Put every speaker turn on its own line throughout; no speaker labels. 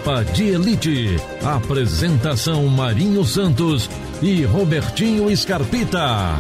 Tropa de Elite. Apresentação Marinho Santos e Robertinho Scarpita.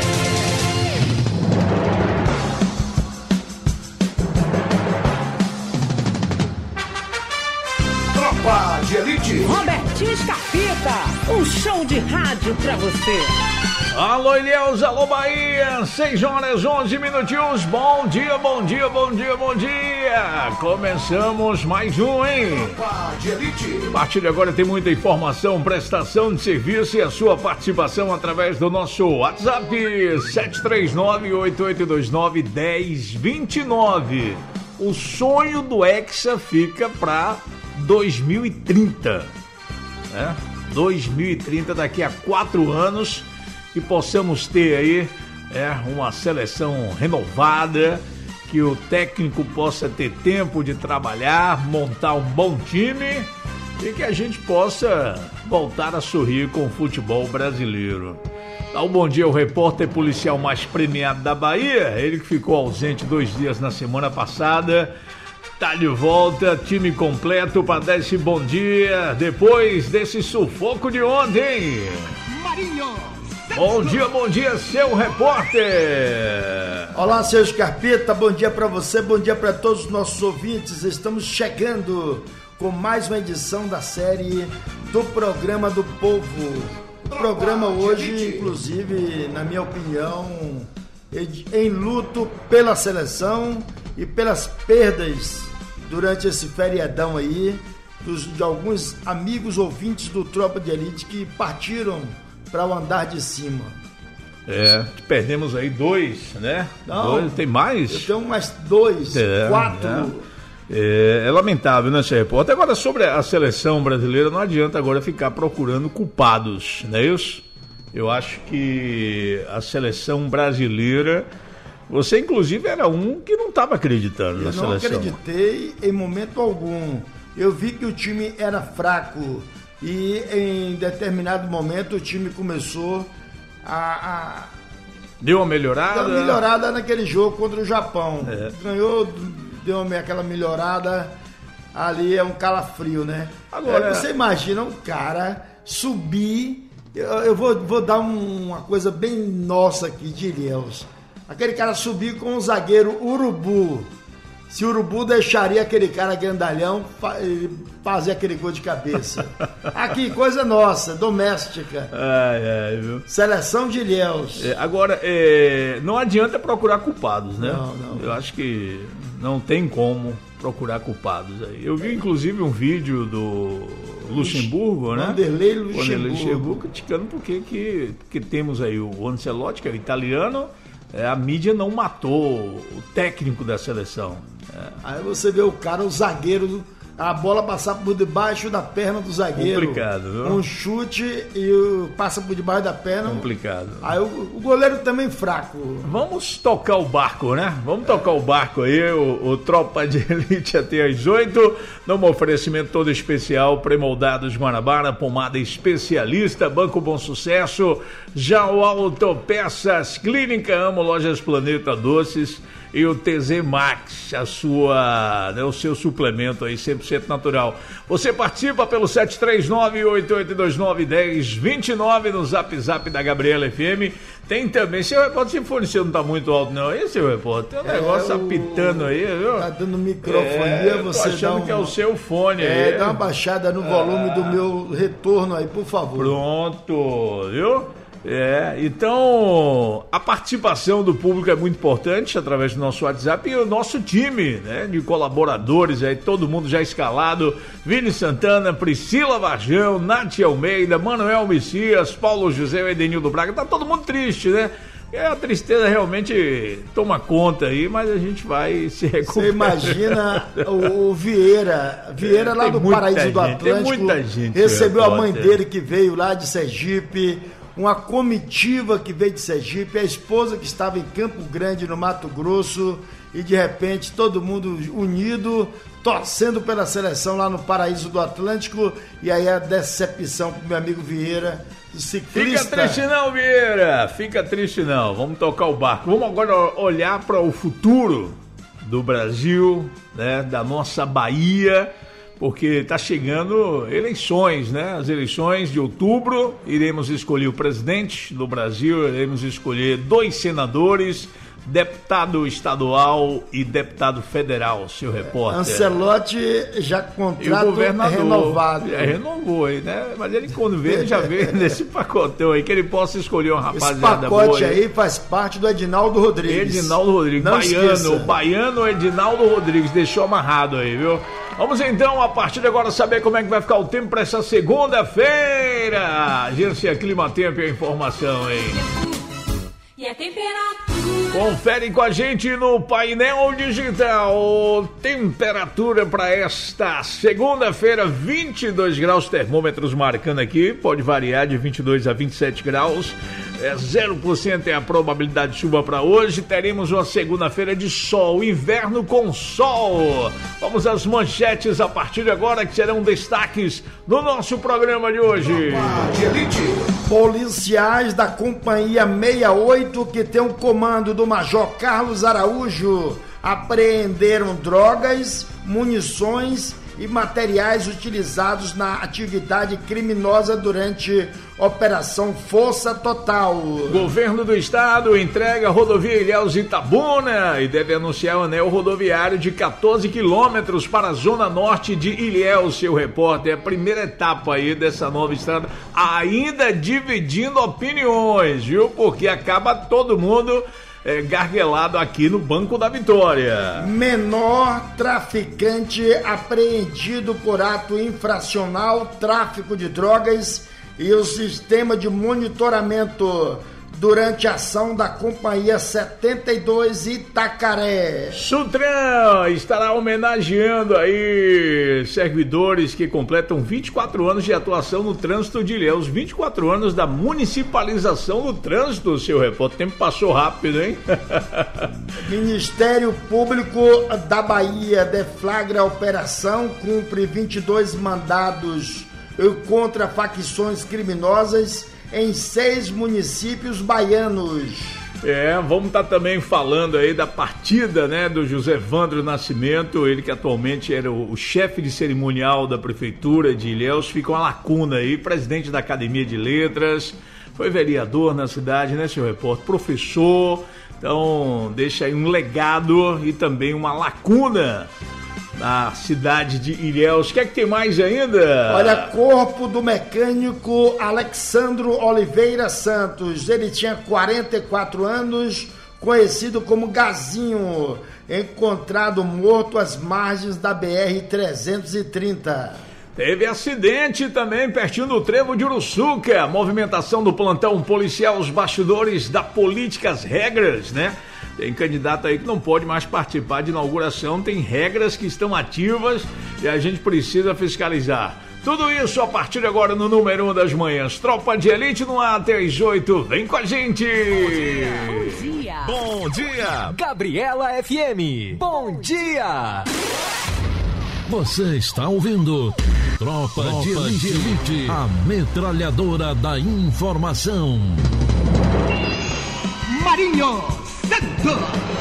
Tropa de Elite.
Robertinho Scarpita, um show de rádio pra você.
Alô, Ilhéus, alô, Bahia, 6 horas, 11 minutinhos, bom dia, bom dia, bom dia, bom dia. Começamos mais um, hein?
Tropa de Elite.
A partir de agora tem muita informação, prestação de serviço e a sua participação através do nosso WhatsApp, 739-8829-1029. O sonho do Hexa fica para 2030, né? 2030, daqui a 4 anos, que possamos ter aí uma seleção renovada, que o técnico possa ter tempo de trabalhar, montar um bom time e que a gente possa voltar a sorrir com o futebol brasileiro. Dá um bom dia ao repórter policial mais premiado da Bahia, ele que ficou ausente 2 dias na semana passada. Tá de volta, time completo para dar esse bom dia depois desse sufoco de ontem.
Marinho.
Bom dia, seu repórter.
Olá, seu Scarpita, bom dia para você, bom dia para todos os nossos ouvintes. Estamos chegando com mais uma edição da série do Programa do Povo. O programa hoje, inclusive, na minha opinião, em luto pela seleção e pelas perdas durante esse feriadão aí, de alguns amigos ouvintes do Tropa de Elite que partiram para o andar de cima.
Perdemos aí 2, né?
Não,
2, tem mais?
Eu tenho mais 2, 4.
É lamentável, né, seu repórter? Agora, sobre a seleção brasileira, não adianta agora ficar procurando culpados, não é isso? Eu acho que a seleção brasileira, você inclusive era um que não estava acreditando na seleção.
Eu não acreditei em momento algum. Eu vi que o time era fraco e em determinado momento o time começou a
deu uma melhorada?
Deu uma melhorada naquele jogo contra o Japão. Ganhou, deu aquela melhorada ali, é um calafrio, né? Agora, você imagina um cara subir, eu vou dar uma coisa bem nossa aqui de Ilhéus. Aquele cara subir com o zagueiro Urubu. Se o Urubu deixaria aquele cara grandalhão fazer aquele gol de cabeça. Aqui, coisa nossa, doméstica.
Viu?
Seleção de Ilhéus.
Agora, não adianta procurar culpados, né?
Não.
Eu acho que não tem como procurar culpados aí. Eu vi, inclusive, um vídeo do Luxemburgo, né?
Vanderlei Luxemburgo
criticando porque temos aí o Ancelotti, que é o italiano. A mídia não matou o técnico da seleção.
Aí você vê o cara, o zagueiro, a bola passar por debaixo da perna do zagueiro.
Complicado, viu?
Um chute e passa por debaixo da perna.
Complicado.
Aí o goleiro também fraco.
Vamos tocar o barco, né? Vamos tocar o barco aí, o Tropa de Elite até às 8, num oferecimento todo especial, Premoldados Guanabara, pomada especialista, Banco Bom Sucesso, Jau Autopeças, Clínica Amo, Lojas Planeta Doces e o TZ Max, o seu suplemento aí 100% natural. Você participa pelo 739-8829-1029 no Zap da Gabriela FM. Tem também, seu repórter, se for, não tá muito alto não, aí, seu repórter, tem um negócio apitando aí, viu?
Tá dando microfonia, você
tô achando que é o seu fone aí.
Dá uma baixada no volume do meu retorno aí, por favor.
Pronto, viu? Então a participação do público é muito importante através do nosso WhatsApp e o nosso time, né, de colaboradores aí, todo mundo já escalado: Vini Santana, Priscila Varjão, Nath Almeida, Manuel Messias, Paulo José e Edenildo Braga. Tá todo mundo triste, né? A tristeza realmente toma conta aí, mas a gente vai se recuperar.
Você imagina o Vieira lá do Paraíso do Atlântico, recebeu a mãe dele que veio lá de Sergipe, uma comitiva que veio de Sergipe, a esposa que estava em Campo Grande, no Mato Grosso, e de repente todo mundo unido, torcendo pela seleção lá no Paraíso do Atlântico, e aí a decepção pro meu amigo Vieira, ciclista.
Fica triste não, Vieira, fica triste não, vamos tocar o barco. Vamos agora olhar para o futuro do Brasil, né, da nossa Bahia, porque está chegando eleições, né? As eleições de outubro, iremos escolher o presidente do Brasil, iremos escolher 2 senadores, deputado estadual e deputado federal, seu repórter.
Ancelotti já contrato renovado.
Já renovou aí, né? Mas ele, quando vê, ele já vê nesse pacotão aí, que ele possa escolher uma rapaziada boa.
Esse pacote aí faz parte do Edinaldo Rodrigues.
Edinaldo Rodrigues,
não esqueça.
O baiano Edinaldo Rodrigues, deixou amarrado aí, viu? Vamos então, a partir de agora, saber como é que vai ficar o tempo para essa segunda-feira. Agência Clima Tempo e a informação, hein?
E a temperatura.
Confere com a gente no painel digital. Temperatura para esta segunda-feira, 22 graus, termômetros marcando aqui. Pode variar de 22 a 27 graus. 0% é a probabilidade de chuva para hoje. Teremos uma segunda-feira de sol, inverno com sol. Vamos às manchetes a partir de agora, que serão destaques no nosso programa de hoje.
Policiais da Companhia 68, que tem o comando do Major Carlos Araújo, apreenderam drogas, munições e materiais utilizados na atividade criminosa durante Operação Força Total.
Governo do Estado entrega a rodovia Ilhéus-Itabuna e deve anunciar o anel rodoviário de 14 quilômetros para a zona norte de Ilhéus, seu repórter. É a primeira etapa aí dessa nova estrada, ainda dividindo opiniões, viu? Porque acaba todo mundo garguelado aqui no Banco da Vitória.
Menor traficante apreendido por ato infracional, tráfico de drogas e o sistema de monitoramento durante a ação da Companhia 72 Itacaré.
Sutran estará homenageando aí servidores que completam 24 anos de atuação no trânsito de Ilhéus, 24 anos da municipalização do trânsito, seu repórter. O tempo passou rápido, hein?
Ministério Público da Bahia deflagra a operação, cumpre 22 mandados contra facções criminosas em 6 municípios baianos.
Vamos estar também falando aí da partida, né, do José Vandro Nascimento, ele que atualmente era o chefe de cerimonial da Prefeitura de Ilhéus. Fica uma lacuna aí, presidente da Academia de Letras, foi vereador na cidade, né, seu repórter, professor, então deixa aí um legado e também uma lacuna na cidade de Ilhéus. O que é que tem mais ainda?
Olha, corpo do mecânico Alexandro Oliveira Santos. Ele tinha 44 anos, conhecido como Gazinho, encontrado morto às margens da BR-330.
Teve acidente também pertinho do trevo de Uruçuca. Movimentação do plantão policial, os bastidores da política, as regras, né? Tem candidato aí que não pode mais participar de inauguração, tem regras que estão ativas e a gente precisa fiscalizar. Tudo isso a partir de agora no número 1 das manhãs. Tropa de Elite no ar até às 8. Vem com a gente!
Bom dia!
Bom dia! Gabriela FM. Bom dia! Você está ouvindo Tropa de Elite, a metralhadora da informação.
Marinho Santos.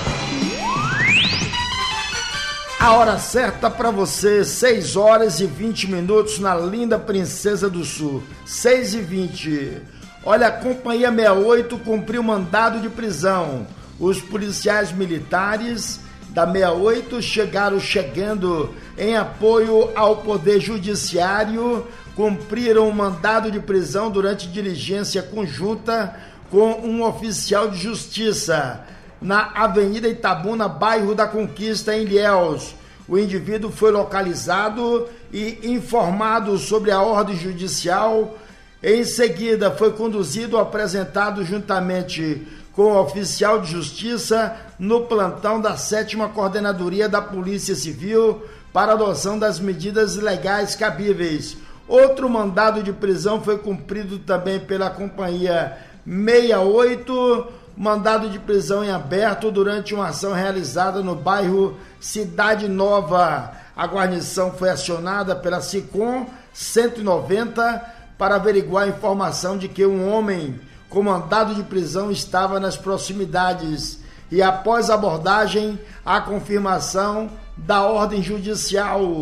A hora certa para você, 6 horas e 20 minutos na linda Princesa do Sul, 6h20. Olha, a Companhia 68 cumpriu mandado de prisão. Os policiais militares da 68 chegando em apoio ao Poder Judiciário, cumpriram um mandado de prisão durante diligência conjunta com um oficial de justiça na Avenida Itabuna, bairro da Conquista, em Ilhéus. O indivíduo foi localizado e informado sobre a ordem judicial. Em seguida, foi conduzido ou apresentado juntamente com o oficial de justiça no plantão da 7ª Coordenadoria da Polícia Civil para adoção das medidas legais cabíveis. Outro mandado de prisão foi cumprido também pela Companhia 68, mandado de prisão em aberto durante uma ação realizada no bairro Cidade Nova. A guarnição foi acionada pela SICOM 190 para averiguar a informação de que um homem com mandado de prisão estava nas proximidades e, após a abordagem, a confirmação da ordem judicial.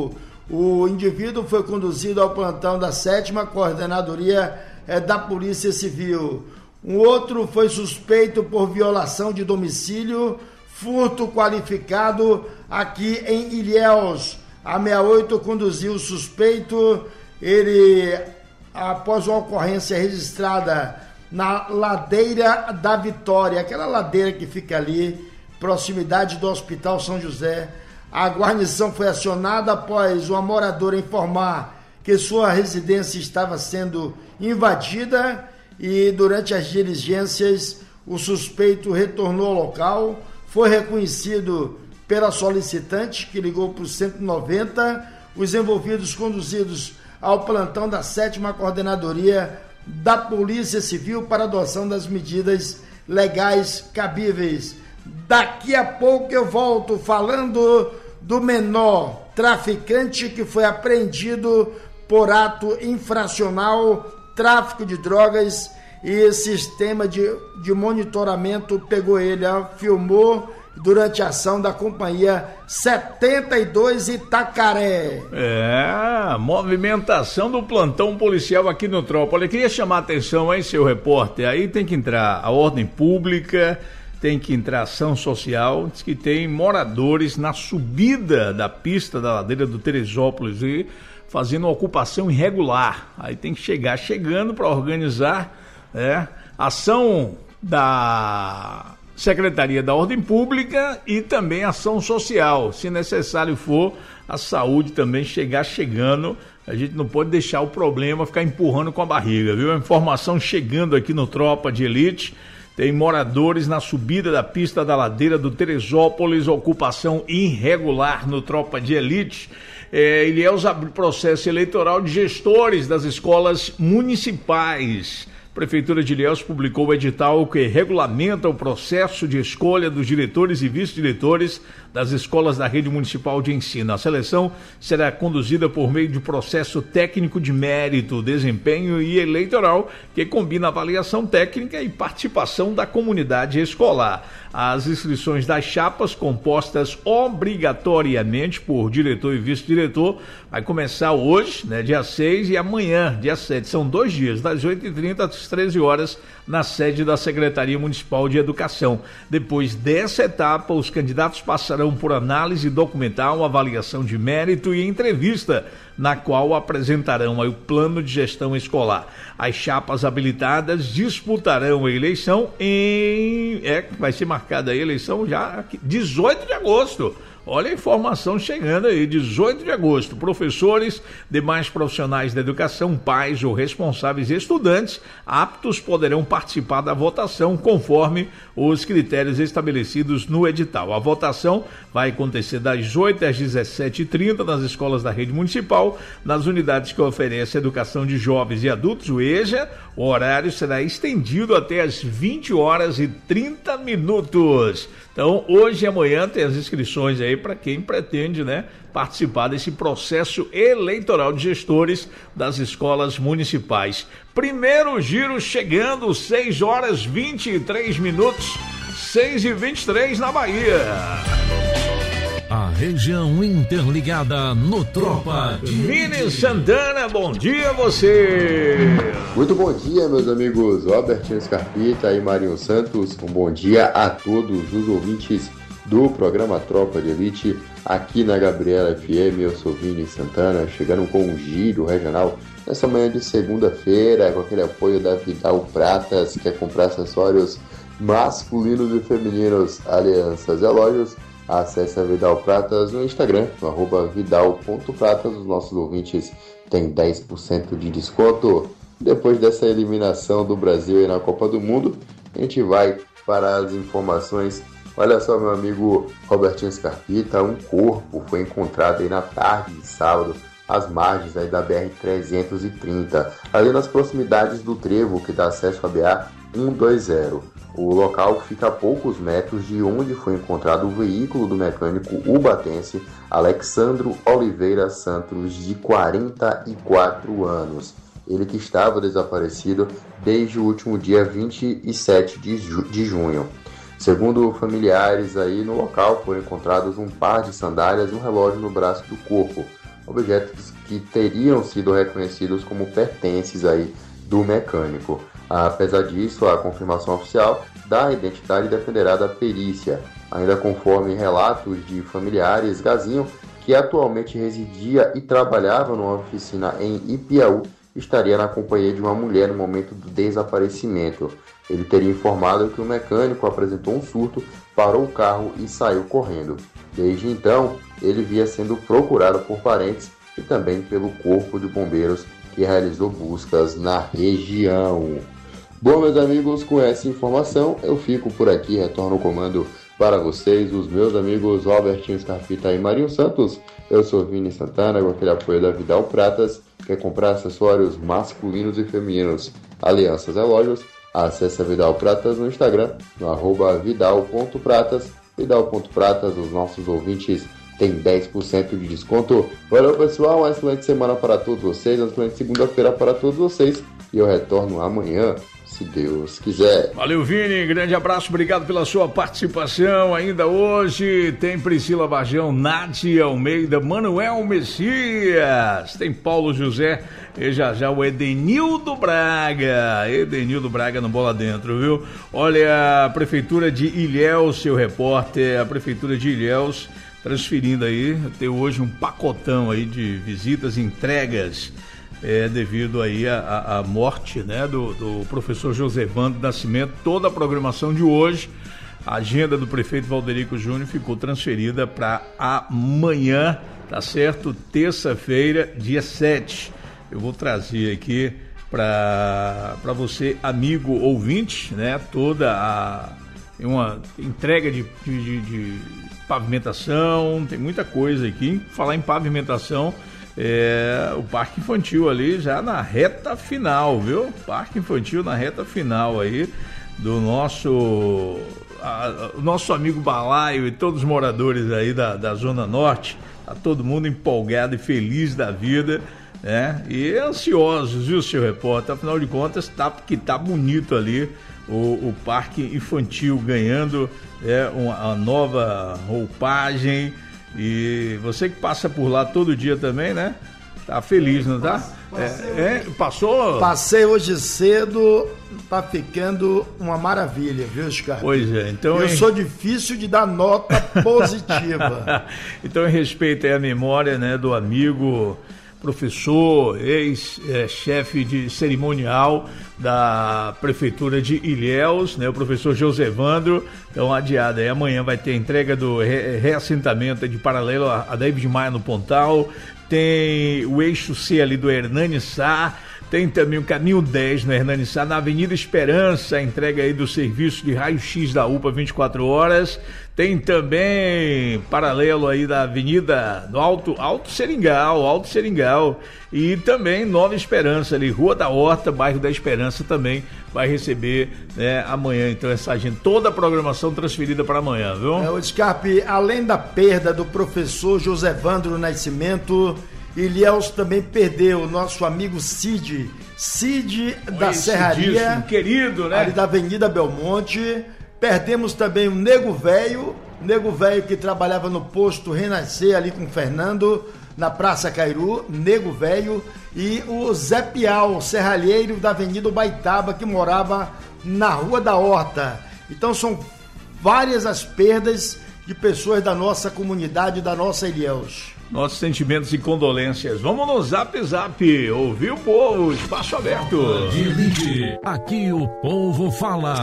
O indivíduo foi conduzido ao plantão da 7ª Coordenadoria da Polícia Civil. Um outro foi suspeito por violação de domicílio, furto qualificado aqui em Ilhéus. A 68 conduziu o suspeito, ele, após uma ocorrência registrada na Ladeira da Vitória, aquela ladeira que fica ali, proximidade do Hospital São José. A guarnição foi acionada após uma moradora informar que sua residência estava sendo invadida e durante as diligências o suspeito retornou ao local, foi reconhecido pela solicitante que ligou para o 190, os envolvidos conduzidos ao plantão da 7ª Coordenadoria da Polícia Civil para adoção das medidas legais cabíveis. Daqui a pouco eu volto falando do menor traficante que foi apreendido por ato infracional, tráfico de drogas, e sistema de monitoramento pegou ele, filmou durante a ação da Companhia 72 Itacaré.
Movimentação do plantão policial aqui no Tropa. Olha, queria chamar a atenção aí, seu repórter, aí tem que entrar a ordem pública, tem que entrar ação social, diz que tem moradores na subida da pista da ladeira do Teresópolis e fazendo uma ocupação irregular. Aí tem que chegar chegando para organizar ação da Secretaria da Ordem Pública e também ação social. Se necessário for, a saúde também chegar chegando. A gente não pode deixar o problema ficar empurrando com a barriga, viu? A informação chegando aqui no Tropa de Elite. Tem moradores na subida da pista da ladeira do Teresópolis, ocupação irregular no Tropa de Elite. Ilhéus abriu processo eleitoral de gestores das escolas municipais. A Prefeitura de Ilhéus publicou o edital que regulamenta o processo de escolha dos diretores e vice-diretores das escolas da rede municipal de ensino. A seleção será conduzida por meio de processo técnico de mérito, desempenho e eleitoral, que combina avaliação técnica e participação da comunidade escolar. As inscrições das chapas, compostas obrigatoriamente por diretor e vice-diretor, vai começar hoje, dia 6, e amanhã, dia 7. São 2 dias, das 8h30 às 13 horas, na sede da Secretaria Municipal de Educação. Depois dessa etapa, os candidatos passarão por análise documental, avaliação de mérito e entrevista, na qual apresentarão o plano de gestão escolar. As chapas habilitadas disputarão a eleição vai ser marcada a eleição já 18 de agosto. Olha a informação chegando aí, 18 de agosto. Professores, demais profissionais da educação, pais ou responsáveis estudantes aptos poderão participar da votação conforme os critérios estabelecidos no edital. A votação vai acontecer das 8 às 17h30 nas escolas da rede municipal, nas unidades que oferecem educação de jovens e adultos, o EJA. O horário será estendido até as 20h30. Então, hoje e amanhã tem as inscrições aí para quem pretende, participar desse processo eleitoral de gestores das escolas municipais. Primeiro giro chegando, 6h23, 6h23 na Bahia.
A região interligada no Tropa de
Vini Santana, bom dia a você.
Muito bom dia, meus amigos Robert Scarpita e Marinho Santos. Um bom dia a todos os ouvintes do programa Tropa de Elite aqui na Gabriela FM. Eu sou Vini Santana, chegando com um giro regional nessa manhã de segunda-feira, com aquele apoio da Vidal Pratas, que quer comprar acessórios masculinos e femininos, alianças e relógios. Acesse a Vidal Pratas no Instagram, no @vidal.pratas. Os nossos ouvintes têm 10% de desconto. Depois dessa eliminação do Brasil na Copa do Mundo, a gente vai para as informações. Olha só, meu amigo Robertinho Scarpita, um corpo foi encontrado aí na tarde de sábado, às margens aí da BR-330, ali nas proximidades do trevo que dá acesso à BA-120. O local fica a poucos metros de onde foi encontrado o veículo do mecânico ubatense Alexandro Oliveira Santos, de 44 anos. Ele que estava desaparecido desde o último dia 27 de junho. Segundo familiares aí no local, foram encontrados um par de sandálias e um relógio no braço do corpo. objetos que teriam sido reconhecidos como pertences aí do mecânico. Apesar disso, a confirmação oficial da identidade dependerá da perícia. Ainda conforme relatos de familiares, Gazinho, que atualmente residia e trabalhava numa oficina em Ipiaú, estaria na companhia de uma mulher no momento do desaparecimento. Ele teria informado que o mecânico apresentou um surto, parou o carro e saiu correndo. Desde então, ele via sendo procurado por parentes e também pelo Corpo de Bombeiros, que realizou buscas na região. Bom, meus amigos, com essa informação eu fico por aqui, retorno o comando para vocês, os meus amigos Robertinho Scarpita e Marinho Santos. Eu sou Vini Santana, com aquele apoio da Vidal Pratas. Quer comprar acessórios masculinos e femininos, alianças e lojas? Acesse a Vidal Pratas no Instagram, no @vidal.pratas. Vidal.pratas, os nossos ouvintes têm 10% de desconto. Valeu, pessoal, uma excelente semana para todos vocês, uma excelente segunda-feira para todos vocês. E eu retorno amanhã, se Deus quiser.
Valeu, Vini, grande abraço, obrigado pela sua participação. Ainda hoje tem Priscila Varjão, Nádia Almeida, Manuel Messias, tem Paulo José e já o Edenildo Braga no Bola Dentro, viu? Olha, a Prefeitura de Ilhéus, seu repórter, a Prefeitura de Ilhéus transferindo aí, tem hoje um pacotão aí de visitas e entregas, devido aí à morte, né, do professor Josevando Nascimento. Toda a programação de hoje, a agenda do prefeito Valderico Júnior ficou transferida para amanhã, tá certo? Terça-feira, dia 7. Eu vou trazer aqui para você, amigo ouvinte, né, uma entrega de pavimentação, tem muita coisa aqui. Falar em pavimentação, o Parque Infantil ali já na reta final, viu? Parque Infantil na reta final aí do nosso amigo Balaio e todos os moradores aí da Zona Norte. Tá todo mundo empolgado e feliz da vida, né? E ansiosos, viu, seu repórter? Afinal de contas, tá bonito ali o Parque Infantil ganhando uma nova roupagem. E você que passa por lá todo dia também, né? Tá feliz, não tá? Passou?
Passei hoje cedo, tá ficando uma maravilha, viu, Scar?
Pois é, então...
Eu sou difícil de dar nota positiva.
Então, em respeito aí à memória, né, do amigo professor, ex-chefe de cerimonial da Prefeitura de Ilhéus, né, o professor Josevando. Então, adiado aí, amanhã vai ter a entrega do reassentamento de paralelo a David Maia no Pontal, tem o eixo C ali do Hernani Sá, tem também o caminho 10 no Hernani Sá, na Avenida Esperança, a entrega aí do serviço de raio-x da UPA 24 horas, tem também paralelo aí da Avenida no Alto Seringal, e também Nova Esperança ali, Rua da Horta, bairro da Esperança, também vai receber, né, amanhã, então, essa agenda, toda a programação transferida para amanhã, viu?
O Scarpe, além da perda do professor Josevando Nascimento, Ilhéus também perdeu o nosso amigo Cid da Serraria,
querido, né?
Ali da Avenida Belmonte. Perdemos também o Nego Velho que trabalhava no posto Renascer ali com o Fernando, na Praça Cairu, Nego Velho, e o Zé Piau, serralheiro da Avenida Baitaba, que morava na Rua da Horta. Então são várias as perdas de pessoas da nossa comunidade, da nossa Ilhéus.
Nossos sentimentos e condolências. Vamos no Zap Zap, ouvir o povo, espaço aberto.
Aqui o povo fala.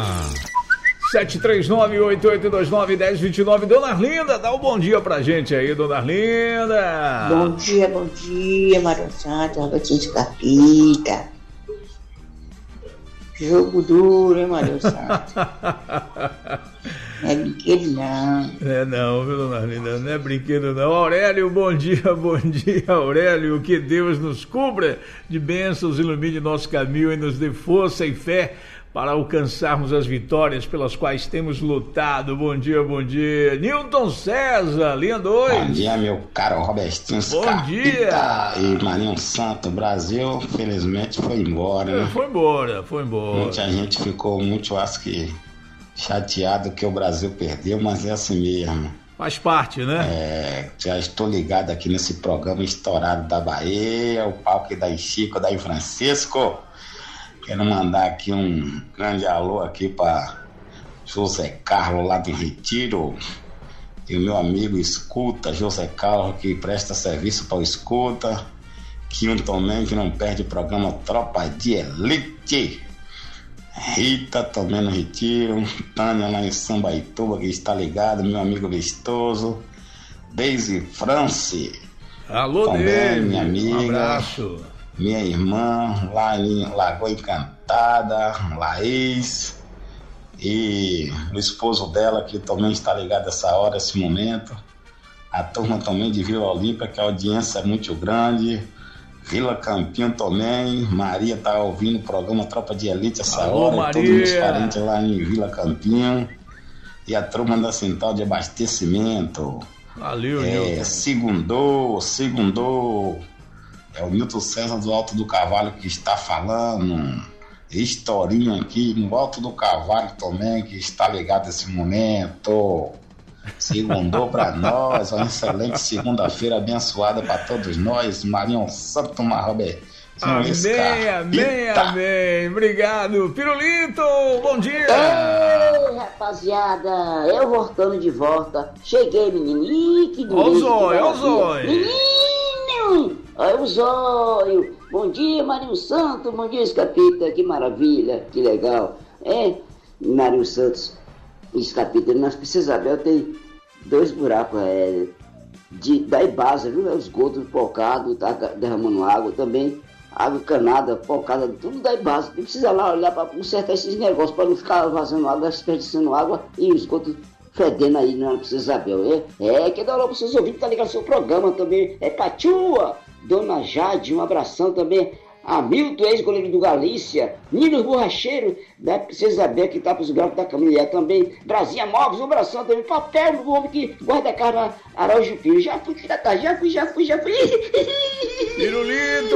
739-8829-1029. Dona Arlinda, dá um bom dia pra gente aí, Dona Arlinda.
Bom dia, Mário Santos, Robertinho Scarpita. Jogo duro, hein, Mário Santos? Não é brinquedo, não.
Não, viu, Dona Arlinda? Não é brinquedo, não. Aurélio, bom dia, Aurélio. Que Deus nos cubra de bênçãos, ilumine nosso caminho e nos dê força e fé para alcançarmos as vitórias pelas quais temos lutado. Bom dia. Nilton César, linha 2.
Bom dia, meu caro Robertinho Scarpita.
Bom dia.
E Marinho Santo, o Brasil, felizmente, foi embora, né?
Foi embora.
Muita gente ficou muito, acho que, chateado que o Brasil perdeu, mas é assim mesmo.
Faz parte, né?
Já estou ligado aqui nesse programa estourado da Bahia, o palco da Chico, da Francisco. Quero mandar aqui um grande alô aqui para José Carlos lá do Retiro. E o meu amigo Escuta, José Carlos, que presta serviço para o Escuta. Kim também, que não perde o programa Tropa de Elite. Rita também no Retiro. Tânia lá em Sambaituba, que está ligado. Meu amigo Vistoso. Daisy France.
Alô,
também,
Daisy.
minha amiga.
Um abraço.
Minha irmã lá em Lagoa Encantada, Laís. E o esposo dela, que também está ligado essa hora, esse momento. A turma também de Vila Olímpia, que a audiência é muito grande. Vila Campinho também. Maria está ouvindo o programa Tropa de Elite essa
Alô,
hora.
Maria.
Todos os parentes lá em Vila Campinho. E a turma da Central de Abastecimento.
Valeu, Nilton.
Segundou. É o Milton César do Alto do Cavalo que está falando. Historinho aqui no Alto do Cavalo também, que está ligado nesse momento. Segundou para nós, uma excelente segunda-feira abençoada para todos nós. Marinho Santo Marrobé.
Amém. Obrigado. Pirulito, bom dia.
Ei, rapaziada, eu voltando de volta. Cheguei, menino. Ih, que delícia.
Olha o zóio.
Menino, olha o zóio. Bom dia, Marinho Santos. Bom dia, Escapita. Que maravilha, que legal. Marinho Santos, Escapita, na Isabel tem 2 buracos da Ibasa, viu? O esgoto pocado, tá derramando água também. Água encanada, pocada, tudo da Ibasa. Tem precisa lá olhar para consertar esses negócios, para não ficar vazando água, desperdiçando água e o esgoto fedendo aí na Isabel. Que dá lá para vocês ouvirem, tá ligado no seu programa também. Patua, Dona Jade, um abração também. Hamilton, ex-goleiro do Galícia. Nino Borracheiro, da Princesa Isabel, que tá pros graus da Camila também. Brasinha Móveis, um abração também. Papel, o homem que guarda a carne Araújo Filho. Já fui.
Pirulito.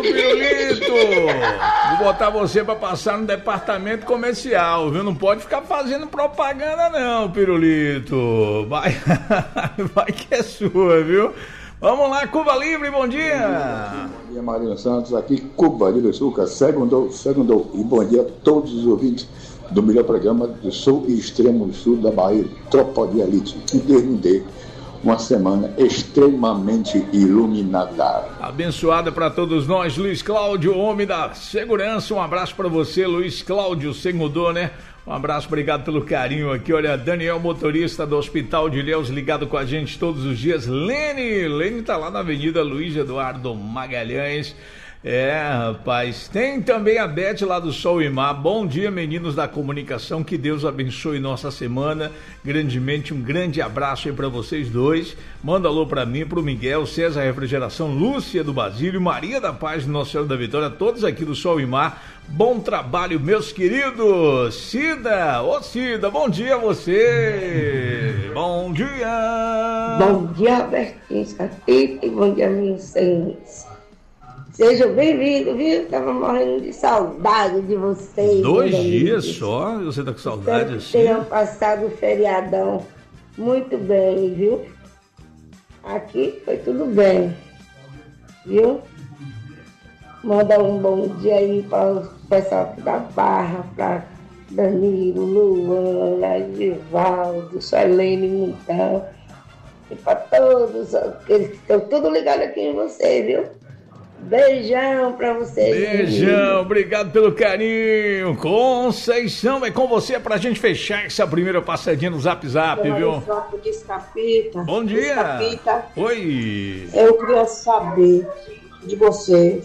Vou botar você pra passar no departamento comercial, viu? Não pode ficar fazendo propaganda não, Pirulito. Vai que é sua, viu? Vamos lá, Cuba Livre, bom dia.
Bom dia, Marinho Santos, aqui Cuba de Açúcar, segundou. E bom dia a todos os ouvintes do melhor programa do sul e extremo sul da Bahia, Tropa de Elite. Que Deus me dê uma semana extremamente iluminada.
Abençoada para todos nós, Luiz Cláudio, homem da segurança. Um abraço para você, Luiz Cláudio, segundou, né? Um abraço, obrigado pelo carinho aqui. Olha, Daniel, motorista do Hospital de Ilhéus, ligado com a gente todos os dias. Lene tá lá na Avenida Luiz Eduardo Magalhães. Rapaz, tem também a Beth lá do Sol e Mar. Bom dia, meninos da comunicação, que Deus abençoe nossa semana grandemente, um grande abraço aí pra vocês dois. Manda alô pra mim, pro Miguel, César Refrigeração, Lúcia do Basílio, Maria da Paz, Nossa Senhora da Vitória, todos aqui do Sol e Mar. Bom trabalho, meus queridos. Cida, bom dia a você. Bom dia.
Bom dia, Albertinho Escapita, e bom dia, meus senhores. Sejam bem-vindos, viu? Tava morrendo de saudade de vocês.
2 dias só? Você tá com saudade assim?
Tenham passado o feriadão muito bem, viu? Aqui foi tudo bem, viu? Manda um bom dia aí para o pessoal aqui da Barra, para Danilo, Luana, Edivaldo, Suelene Montão. E para todos aqueles que estão tudo ligados aqui em você, viu? Beijão pra vocês.
Beijão, obrigado pelo carinho. Conceição, é com você pra gente fechar essa primeira passadinha no Zap, viu? Bom dia.
Escapita.
Oi.
Eu queria saber de você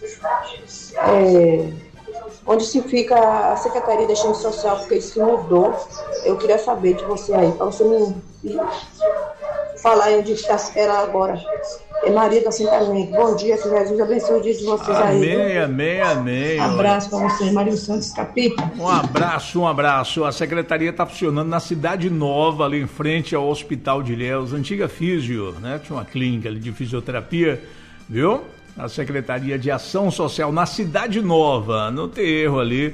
onde se fica a Secretaria da Assistência Social, porque isso mudou. Eu queria saber de você aí, pra você me falar onde está ela agora. Maria do Assentamento. Bom dia, que Jesus abençoe o dia de vocês aí.
Amém.
Abraço pra vocês, Maria Santos Capita.
Um abraço. A secretaria está funcionando na Cidade Nova, ali em frente ao Hospital de Ilhéus, antiga Físio, né? Tinha uma clínica ali de fisioterapia, viu? A Secretaria de Ação Social na Cidade Nova, não tem erro ali.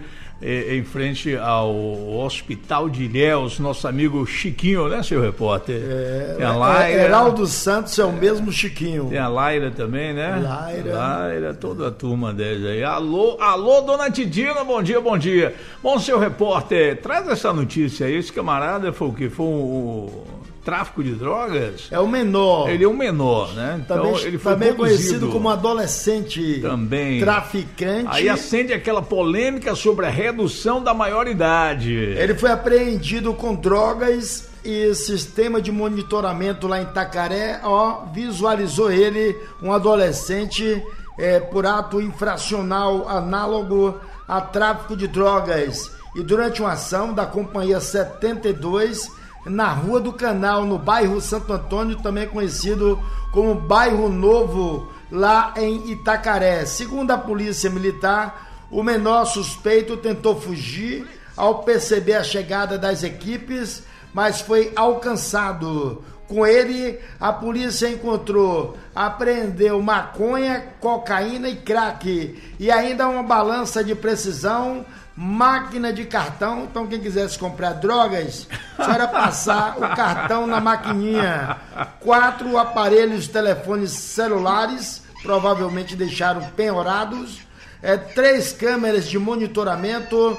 em frente ao Hospital de Ilhéus, nosso amigo Chiquinho, né, seu repórter? Tem a Laira.
Heraldo Santos é o mesmo Chiquinho.
Tem a Laira também, né? Laira, toda a turma deles aí. Alô, dona Tidina, bom dia, bom dia. Bom, seu repórter, traz essa notícia aí. Esse camarada foi o quê? Foi um tráfico de drogas?
É o menor.
Ele é um menor, né? Então, ele foi
também conhecido como adolescente
também
traficante.
Aí acende aquela polêmica sobre a redução da maioridade.
Ele foi apreendido com drogas e sistema de monitoramento lá em Itacaré, visualizou ele, um adolescente, por ato infracional análogo a tráfico de drogas. E durante uma ação da Companhia 72, na Rua do Canal, no bairro Santo Antônio, também conhecido como Bairro Novo, lá em Itacaré. Segundo a Polícia Militar, o menor suspeito tentou fugir ao perceber a chegada das equipes, mas foi alcançado. Com ele, a polícia apreendeu maconha, cocaína e crack, e ainda uma balança de precisão, máquina de cartão. Então quem quisesse comprar drogas, só era passar o cartão na maquininha. 4 aparelhos de telefones celulares, provavelmente deixaram penhorados, 3 câmeras de monitoramento,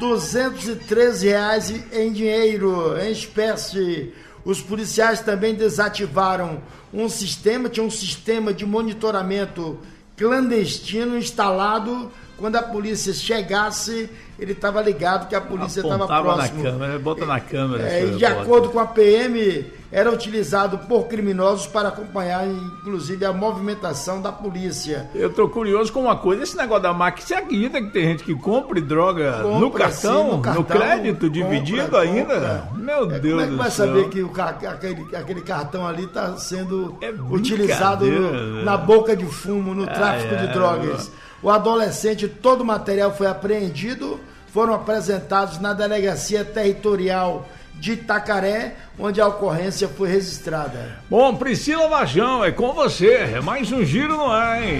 R$213 em dinheiro, em espécie. Os policiais também desativaram tinha um sistema de monitoramento clandestino instalado. Quando a polícia chegasse, ele estava ligado que a polícia estava próximo.
Na câmera, bota na câmera.
De acordo com a PM, era utilizado por criminosos para acompanhar, inclusive, a movimentação da polícia.
Eu tô curioso com uma coisa, esse negócio da máquina, você acredita que tem gente que compre droga no cartão, no crédito, dividido ainda? Meu Deus do céu. Como é que vai saber que aquele cartão ali está sendo utilizado na boca de fumo, no tráfico de drogas? O adolescente, todo o material foi apreendido, foram apresentados na Delegacia Territorial de Itacaré, onde a ocorrência foi registrada. Bom, Priscila Vajão, é com você, é mais um Giro no Ar, hein?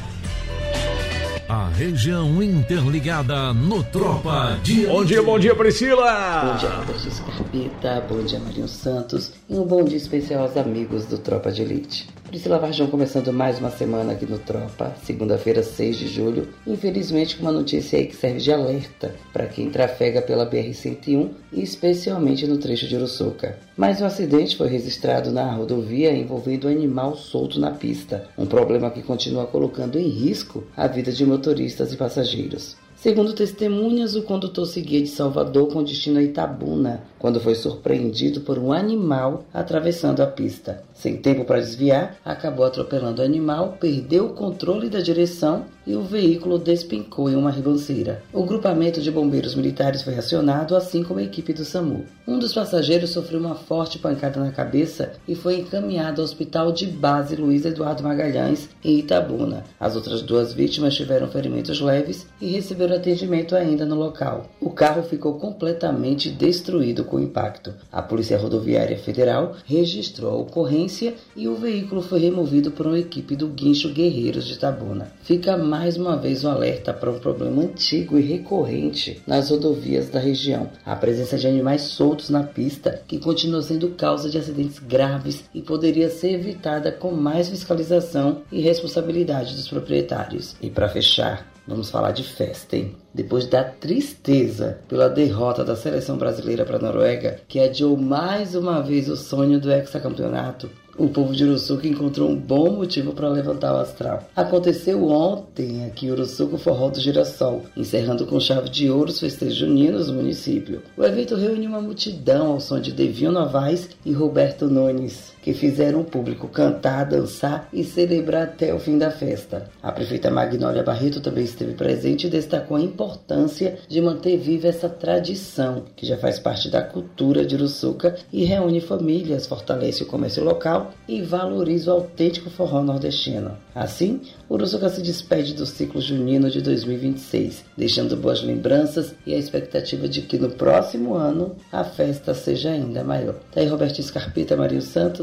A região interligada no Tropa de Elite.
Bom dia, Priscila!
Bom dia, Roberto Scarpita, bom dia, Marinho Santos, e um bom dia especial aos amigos do Tropa de Elite. Priscila Varjão começando mais uma semana aqui no Tropa, segunda-feira, 6 de julho, infelizmente com uma notícia aí que serve de alerta para quem trafega pela BR-101 e especialmente no trecho de Uruçuca. Mais um acidente foi registrado na rodovia envolvendo um animal solto na pista, um problema que continua colocando em risco a vida de motoristas e passageiros. Segundo testemunhas, o condutor seguia de Salvador com destino a Itabuna, quando foi surpreendido por um animal atravessando a pista. Sem tempo para desviar, acabou atropelando o animal, perdeu o controle da direção e o veículo despencou em uma ribanceira. O grupamento de bombeiros militares foi acionado, assim como a equipe do SAMU. Um dos passageiros sofreu uma forte pancada na cabeça e foi encaminhado ao Hospital de Base Luiz Eduardo Magalhães, em Itabuna. As outras 2 vítimas tiveram ferimentos leves e receberam atendimento ainda no local. O carro ficou completamente destruído com o impacto. A Polícia Rodoviária Federal registrou a ocorrência e o veículo foi removido por uma equipe do Guincho Guerreiros de Itabuna. Fica mais uma vez um alerta para um problema antigo e recorrente nas rodovias da região: a presença de animais soltos na pista, que continua sendo causa de acidentes graves e poderia ser evitada com mais fiscalização e responsabilidade dos proprietários. E para fechar, vamos falar de festa, hein? Depois da tristeza pela derrota da seleção brasileira para a Noruega, que adiou mais uma vez o sonho do hexacampeonato, o povo de Uruçuca encontrou um bom motivo para levantar o astral. Aconteceu ontem aqui em Uruçuca o Forró do Girassol, encerrando com chave de ouro os festejos juninos no município. O evento reuniu uma multidão ao som de Devinho Novaes e Roberto Nunes, que fizeram o público cantar, dançar e celebrar até o fim da festa. A prefeita Magnólia Barreto também esteve presente e destacou a importância de manter viva essa tradição, que já faz parte da cultura de Uruçuca e reúne famílias, fortalece o comércio local e valoriza o autêntico forró nordestino. Assim, Uruçuca se despede do ciclo junino de 2026, deixando boas lembranças e a expectativa de que no próximo ano a festa seja ainda maior. Tá aí Roberto Scarpita, Marinho Santos.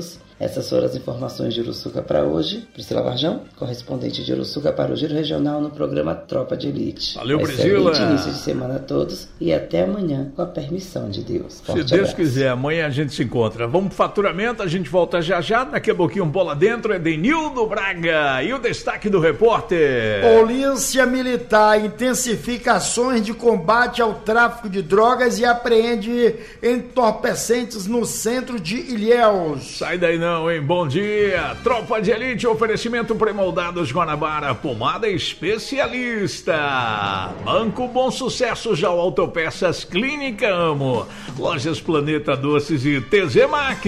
Essas foram as informações de Uruçuca para hoje. Priscila Varjão, correspondente de Uruçuca para o Giro Regional no programa Tropa de Elite.
Valeu, Priscila.
Excelente início de semana a todos e até amanhã, com a permissão de Deus. Forte
Se Deus
abraço.
quiser, amanhã a gente se encontra. Vamos pro faturamento, a gente volta já. Daqui a pouquinho, bola dentro, Edenildo Braga. E o destaque do repórter.
Polícia Militar intensifica ações de combate ao tráfico de drogas e apreende entorpecentes no centro de Ilhéus.
Sai daí não, hein? Bom dia. Tropa de Elite, oferecimento pré-moldados Guanabara, pomada especialista. Banco Bom Sucesso, já Autopeças, Clínica Amo, Lojas Planeta Doces e TZ Max.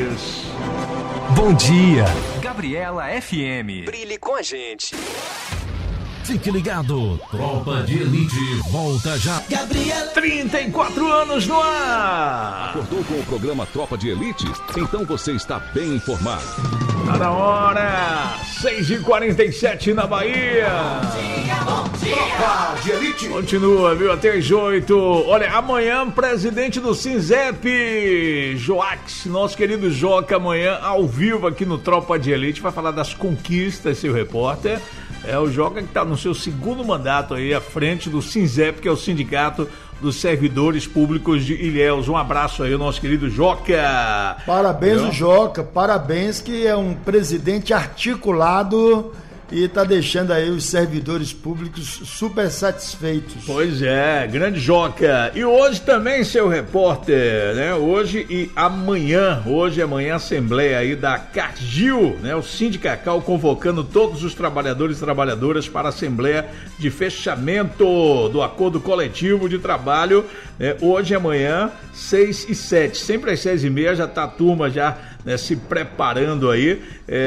Bom dia, Gabriela FM.
Brilhe com a gente.
Fique ligado, Tropa de Elite volta já.
Gabriela.
34 anos no ar.
Acordou com o programa Tropa de Elite? Então você está bem informado.
Tá na hora, 6h47 na Bahia.
Bom dia. Tropa de Elite.
Continua, viu? Até às 8. Olha, amanhã, presidente do Sinzep, Joax, nosso querido Joca, amanhã, ao vivo aqui no Tropa de Elite, vai falar das conquistas, seu repórter. É o Joca que está no seu segundo mandato aí à frente do Sinzep, que é o Sindicato dos Servidores Públicos de Ilhéus. Um abraço aí ao nosso querido Joca.
Parabéns, o Joca, parabéns, que é um presidente articulado e tá deixando aí os servidores públicos super satisfeitos.
Pois é, grande Joca. E hoje também, seu repórter, né? Hoje e amanhã, assembleia aí da Cargill, né? O Sindicacau convocando todos os trabalhadores e trabalhadoras para a assembleia de fechamento do acordo coletivo de trabalho, né? Hoje e amanhã, 6 e 7, sempre às 6h30 já tá a turma já, né, se preparando aí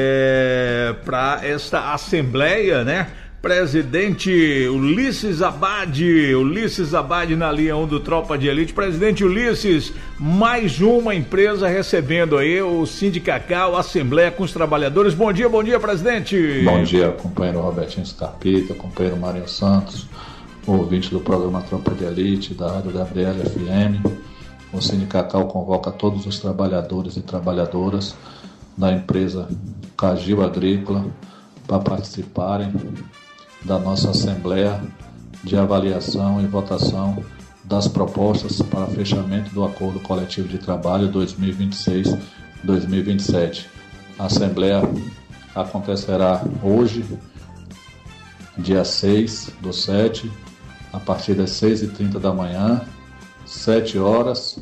para esta assembleia, né? Presidente Ulisses Abad na linha 1 do Tropa de Elite. Presidente Ulisses, mais uma empresa recebendo aí o Sindicacau, a assembleia com os trabalhadores. Bom dia, presidente.
Bom dia, companheiro Robertinho Scarpita, companheiro Mário Santos, ouvinte do programa Tropa de Elite, da Rádio Gabriela FM. O Sindicacau convoca todos os trabalhadores e trabalhadoras da empresa Cargill Agrícola para participarem da nossa Assembleia de avaliação e votação das propostas para fechamento do Acordo Coletivo de Trabalho 2026-2027. A Assembleia acontecerá hoje, dia 6/7, a partir das 6h30 da manhã, 7 horas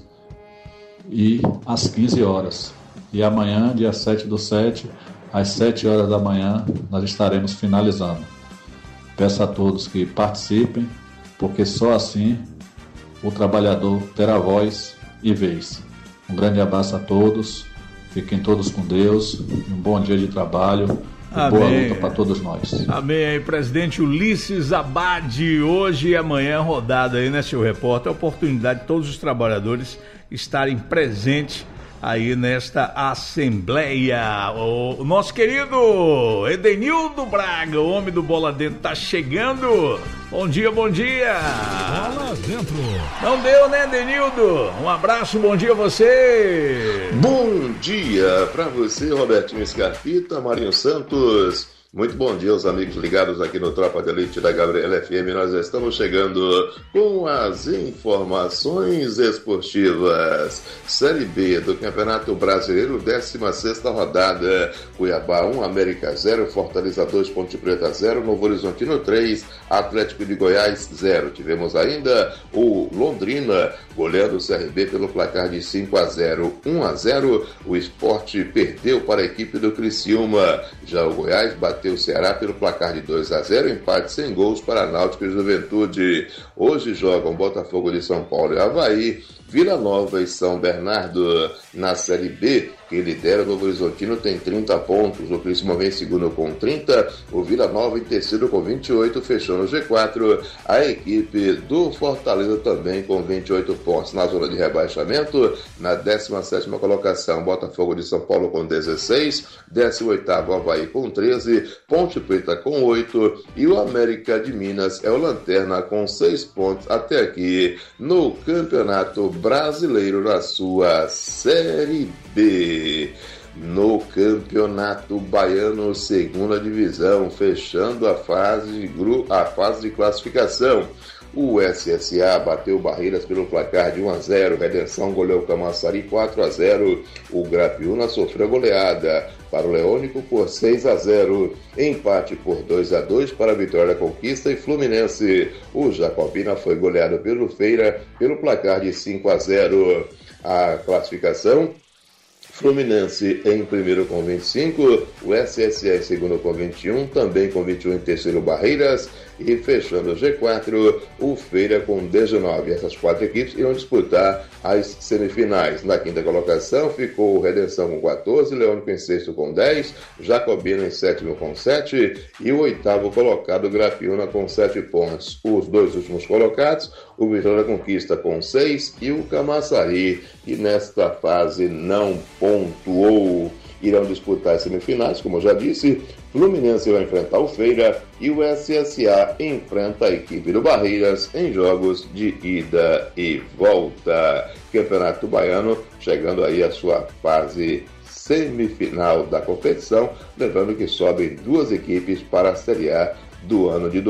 e às 15 horas. E amanhã, dia 7/7, às 7 horas da manhã, nós estaremos finalizando. Peço a todos que participem, porque só assim o trabalhador terá voz e vez. Um grande abraço a todos, fiquem todos com Deus, um bom dia de trabalho. E boa luta para todos nós.
Amém. Presidente Ulisses Abad, hoje e amanhã rodada aí, né, seu repórter? A oportunidade de todos os trabalhadores estarem presentes aí nesta assembleia. O nosso querido Edenildo Braga, o homem do Bola Dentro, tá chegando. Bom dia.
Bola dentro.
Não deu, né, Edenildo? Um abraço, bom dia a você.
Bom dia para você, Robertinho Scarpita, Marinho Santos. Muito bom dia aos amigos ligados aqui no Tropa de Elite da Gabriela FM. Nós estamos chegando com as informações esportivas. Série B do Campeonato Brasileiro, 16ª rodada. Cuiabá 1, América 0, Fortaleza 2, Ponte Preta 0, Novo Horizontino 3, Atlético de Goiás 0. Tivemos ainda o Londrina goleando o CRB pelo placar de 5-0, 1-0. O Sport perdeu para a equipe do Criciúma. Já o Goiás bateu o Ceará pelo placar de 2-0, empate sem gols para Náutico e Juventude. Hoje jogam Botafogo de São Paulo e Avaí, Vila Nova e São Bernardo. Na Série B, que lidera o Novo Horizontino tem 30 pontos, o Criciúma vem em segundo com 30, o Vila Nova em terceiro com 28, fechou no G4, a equipe do Fortaleza também com 28 pontos. Na zona de rebaixamento, na 17ª colocação, Botafogo de São Paulo com 16, 18º Avaí com 13, Ponte Preta com 8 e o América de Minas é o lanterna com 6 pontos até aqui no Campeonato Brasileiro na sua Série B. no Campeonato Baiano, segunda divisão, fechando a fase de classificação. O SSA bateu Barreiras pelo placar de 1-0, Redenção goleou Camaçari 4-0, o Grapiúna sofreu goleada para o Leônico por 6-0, empate por 2-2 para a Vitória da Conquista e Fluminense. O Jacobina foi goleado pelo Feira pelo placar de 5-0. A classificação: Fluminense em primeiro com 25, o SSA em segundo com 21, também com 21 em terceiro Barreiras, e fechando o G4, o Feira com 19. Essas 4 equipes irão disputar as semifinais. Na quinta colocação ficou o Redenção com 14, Leônico em sexto com 10, Jacobino em sétimo com 7 e o oitavo colocado Grapiúna com 7 pontos. Os dois últimos colocados, o Vitória da Conquista com 6 e o Camaçari, que nesta fase não pontuou. Irão disputar as semifinais, como eu já disse. Fluminense vai enfrentar o Feira e o SSA enfrenta a equipe do Barreiras em jogos de ida e volta. Campeonato Baiano chegando aí à sua fase semifinal da competição, lembrando que sobem 2 equipes para a Série A do ano de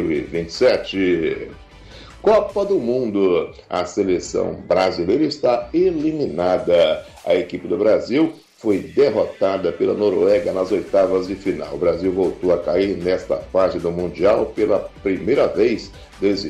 2027. Copa do Mundo. A seleção brasileira está eliminada. A equipe do Brasil foi derrotada pela Noruega nas oitavas de final. O Brasil voltou a cair nesta fase do Mundial pela primeira vez desde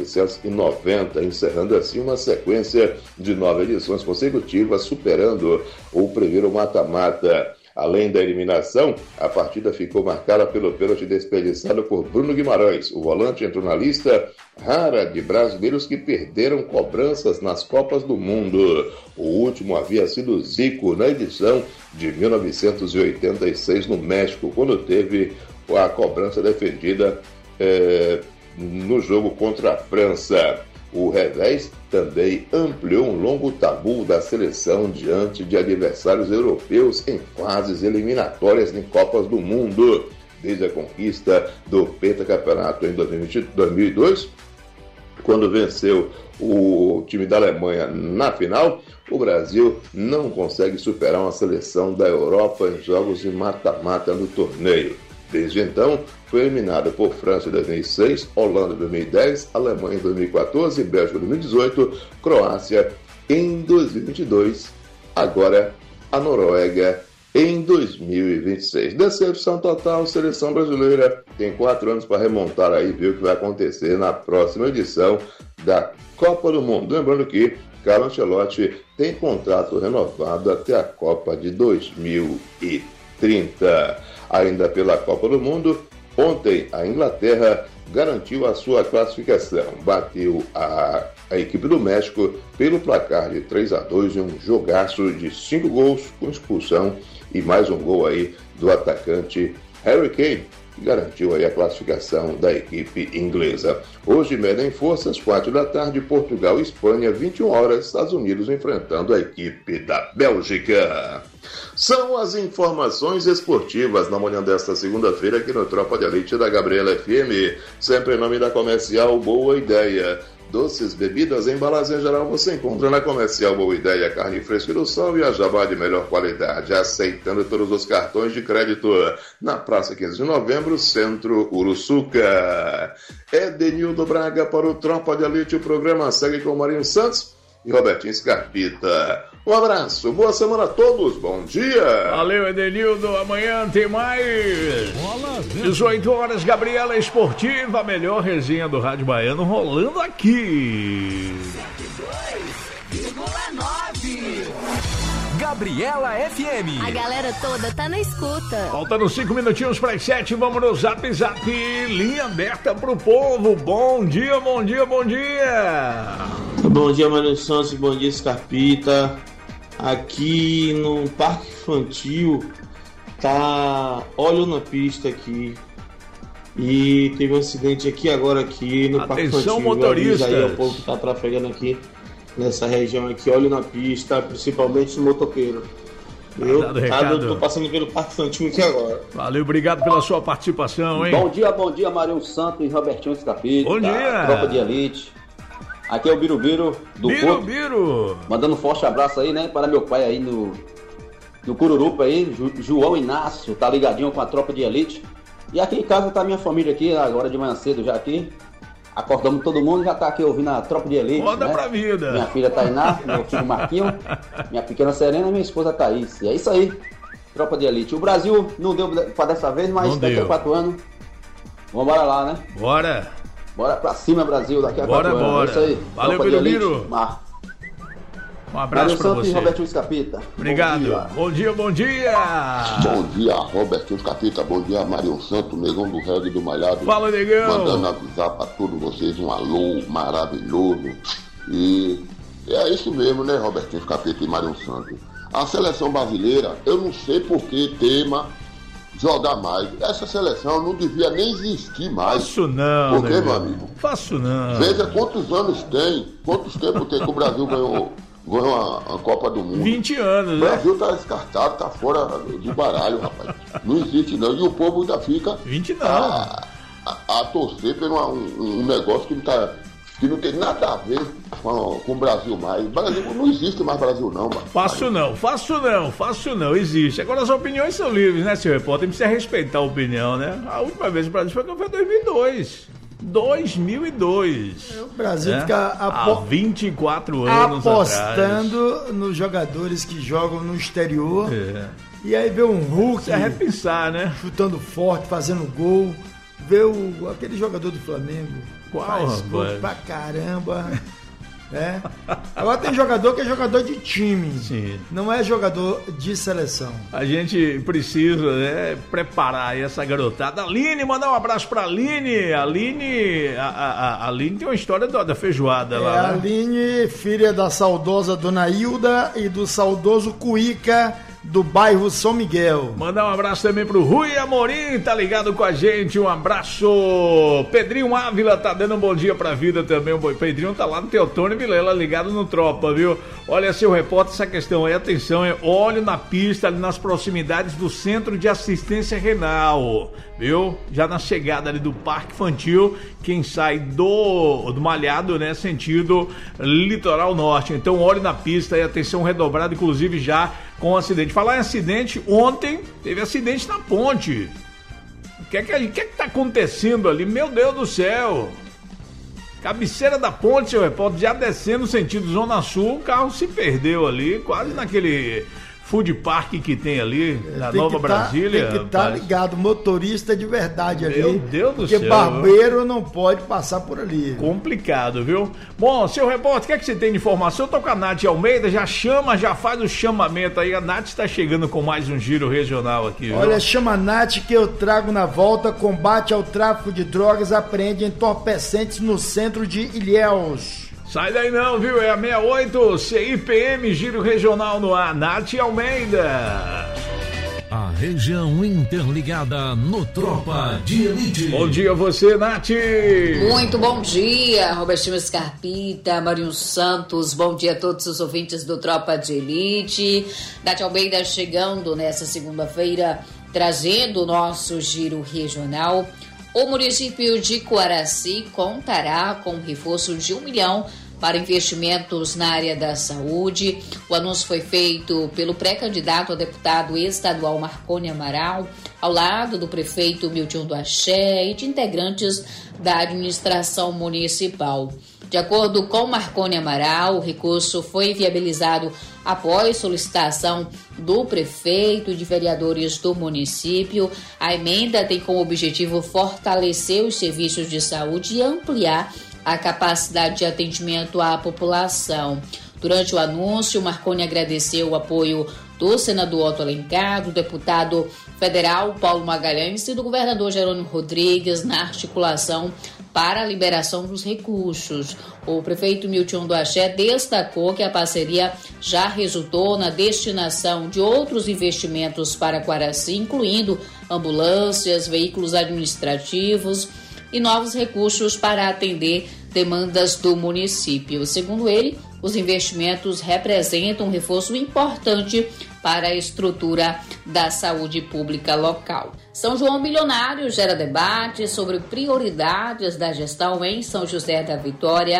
1990, encerrando assim uma sequência de 9 edições consecutivas, superando o primeiro mata-mata. Além da eliminação, a partida ficou marcada pelo pênalti desperdiçado por Bruno Guimarães. O volante entrou na lista rara de brasileiros que perderam cobranças nas Copas do Mundo. O último havia sido Zico na edição de 1986 no México, quando teve a cobrança defendida no jogo contra a França. O revés também ampliou um longo tabu da seleção diante de adversários europeus em fases eliminatórias em Copas do Mundo. Desde a conquista do pentacampeonato em 2002, quando venceu o time da Alemanha na final, o Brasil não consegue superar uma seleção da Europa em jogos de mata-mata no torneio. Desde então, foi eliminado por França em 2006, Holanda em 2010, Alemanha em 2014, Bélgica em 2018, Croácia em 2022, agora a Noruega em 2026. Decepção total, seleção brasileira tem 4 anos para remontar aí e ver o que vai acontecer na próxima edição da Copa do Mundo. Lembrando que Carlo Ancelotti tem contrato renovado até a Copa de 2030. Ainda pela Copa do Mundo, ontem a Inglaterra garantiu a sua classificação. Bateu a equipe do México pelo placar de 3-2 em um jogaço de 5 gols com expulsão e mais um gol aí do atacante Harry Kane, que garantiu aí a classificação da equipe inglesa. Hoje medem forças, 4 da tarde, Portugal e Espanha, 21 horas, Estados Unidos enfrentando a equipe da Bélgica. São as informações esportivas na manhã desta segunda-feira aqui no Tropa de Elite da Gabriela FM, sempre em nome da Comercial Boa Ideia. Doces, bebidas, embalagem geral você encontra na Comercial Boa Ideia, carne fresca do sol e a jabá de melhor qualidade, aceitando todos os cartões de crédito na Praça 15 de Novembro, Centro Uruçuca. Edenildo Braga para o Tropa de Elite, o programa segue com Marinho Santos e Robertinho Scarpita. Um abraço, boa semana a todos, bom dia!
Valeu, Edenildo, amanhã tem mais 18 horas, Gabriela Esportiva, a melhor resenha do Rádio Baiano rolando aqui.
102,9
Gabriela FM.
A galera toda tá na escuta.
Faltando 5 minutinhos para as 7, vamos no Zap, linha aberta pro povo. Bom dia, bom dia, bom dia.
Bom dia, Mário Santos, bom dia, Scarpita. Aqui no Parque Infantil tá óleo na pista aqui. E teve um acidente aqui agora aqui no Parque Infantil. Atenção, motoristas. Aí o povo que tá trafegando aqui nessa região aqui, óleo na pista, principalmente no motoqueiro. Eu tô passando pelo Parque Infantil aqui agora.
Valeu, obrigado pela sua participação, hein?
Bom dia, Mário Santos e Robertinho Scarpita.
Bom dia.
Tropa de Elite. Aqui é o Birubiru do Porto.
Birubiru.
Mandando um forte abraço aí, né, para meu pai aí no Cururupa aí, João Inácio, tá ligadinho com a tropa de elite. E aqui em casa tá minha família aqui, agora de manhã cedo já aqui. Acordamos todo mundo, já tá aqui ouvindo a tropa de elite.
Roda, né? Pra vida.
Minha filha Tainá, meu filho Marquinho, minha pequena Serena e minha esposa Thaís. E é isso aí, tropa de elite. O Brasil não deu pra dessa vez, mas daqui a 4 anos, vamos lá, né?
Bora.
Bora pra cima, Brasil, daqui a 4 anos.
Bora.
É isso aí.
Valeu, Birubiru. Um abraço pra você.
E Robertinho Escapita.
Obrigado. Bom dia.
Bom dia, Robertinho Escapita. Bom dia, Marion Santos, Negão do Reggae do Malhado.
Fala, Negão.
Mandando avisar pra todos vocês um alô maravilhoso. E é isso mesmo, né, Robertinho Escapita e Marion Santos. A seleção brasileira, eu não sei por que tema jogar mais. Essa seleção não devia nem existir mais.
Faço não,
por quê, meu amigo?
Faço não.
Veja quantos anos tem, quantos tempos tem que o Brasil ganhou a Copa do Mundo.
20 anos,
né? O Brasil tá descartado, tá fora do baralho, rapaz. Não existe não. E o povo ainda fica
20 não.
A torcer por um negócio que não tem nada a ver com o Brasil mais. Brasil, não existe mais Brasil não, mano.
Faço não, existe. Agora as opiniões são livres, né, senhor repórter? Precisa respeitar a opinião, né? A última vez que o Brasil foi campeão foi em 2002.
O Brasil fica
há 24 anos
apostando
atrás
nos jogadores que jogam no exterior. E aí vê um Hulk.
Você repensar, né?
Chutando forte, fazendo gol. Vê aquele jogador do Flamengo. Faz gol pra caramba. É. Agora tem jogador que é jogador de time.
Sim.
Não é jogador de seleção.
A gente precisa, né, preparar aí essa garotada. Aline, mandar um abraço pra Aline. A Aline tem uma história da feijoada lá.
A Aline, filha da saudosa Dona Hilda e do saudoso Cuíca do bairro São Miguel.
Mandar um abraço também pro Rui Amorim, tá ligado com a gente, um abraço. Pedrinho Ávila tá dando um bom dia pra vida também, o Pedrinho tá lá no Teotônio Vilela, ligado no Tropa, viu? Olha, seu repórter, essa questão aí, atenção, óleo na pista, ali nas proximidades do Centro de Assistência Renal, viu? Já na chegada ali do Parque Infantil, quem sai do Malhado, né, sentido Litoral Norte. Então, óleo na pista e atenção redobrada, inclusive já com um acidente. Falar em acidente, ontem teve acidente na ponte. O que é que tá acontecendo ali? Meu Deus do céu! Cabeceira da ponte, seu repórter, já descendo sentido Zona Sul, o carro se perdeu ali, quase naquele food park que tem ali, na Nova Brasília.
Tem que estar ligado, motorista de verdade ali.
Meu Deus do
céu. Porque barbeiro não pode passar por ali.
Complicado, viu? Bom, seu repórter, o que é que você tem de informação? Eu tô com a Nath Almeida, já faz o chamamento aí. A Nath está chegando com mais um giro regional aqui, viu?
Olha, chama a Nath que eu trago na volta. Combate ao tráfico de drogas, apreende entorpecentes no centro de Ilhéus.
Sai daí não, viu? É a 68 CIPM, giro regional no ar. Nath Almeida.
A região interligada no Tropa de Elite.
Bom dia você, Nath.
Muito bom dia, Robertinho Scarpita, Marinho Santos. Bom dia a todos os ouvintes do Tropa de Elite. Nath Almeida chegando nessa segunda-feira, trazendo o nosso giro regional. O município de Coaraci contará com um reforço de 1 milhão para investimentos na área da saúde. O anúncio foi feito pelo pré-candidato a deputado estadual Marconi Amaral, ao lado do prefeito Milton do Axé e de integrantes da administração municipal. De acordo com Marconi Amaral, o recurso foi viabilizado após solicitação do prefeito e de vereadores do município. A emenda tem como objetivo fortalecer os serviços de saúde e ampliar a capacidade de atendimento à população. Durante o anúncio, Marconi agradeceu o apoio do senador Otto Alencar, do deputado federal Paulo Magalhães e do governador Jerônimo Rodrigues na articulação para a liberação dos recursos. O prefeito Milton do Axé destacou que a parceria já resultou na destinação de outros investimentos para Coaraci, incluindo ambulâncias, veículos administrativos e novos recursos para atender demandas do município. Segundo ele, os investimentos representam um reforço importante para a estrutura da saúde pública local. São João Milionário gera debate sobre prioridades da gestão em São José da Vitória.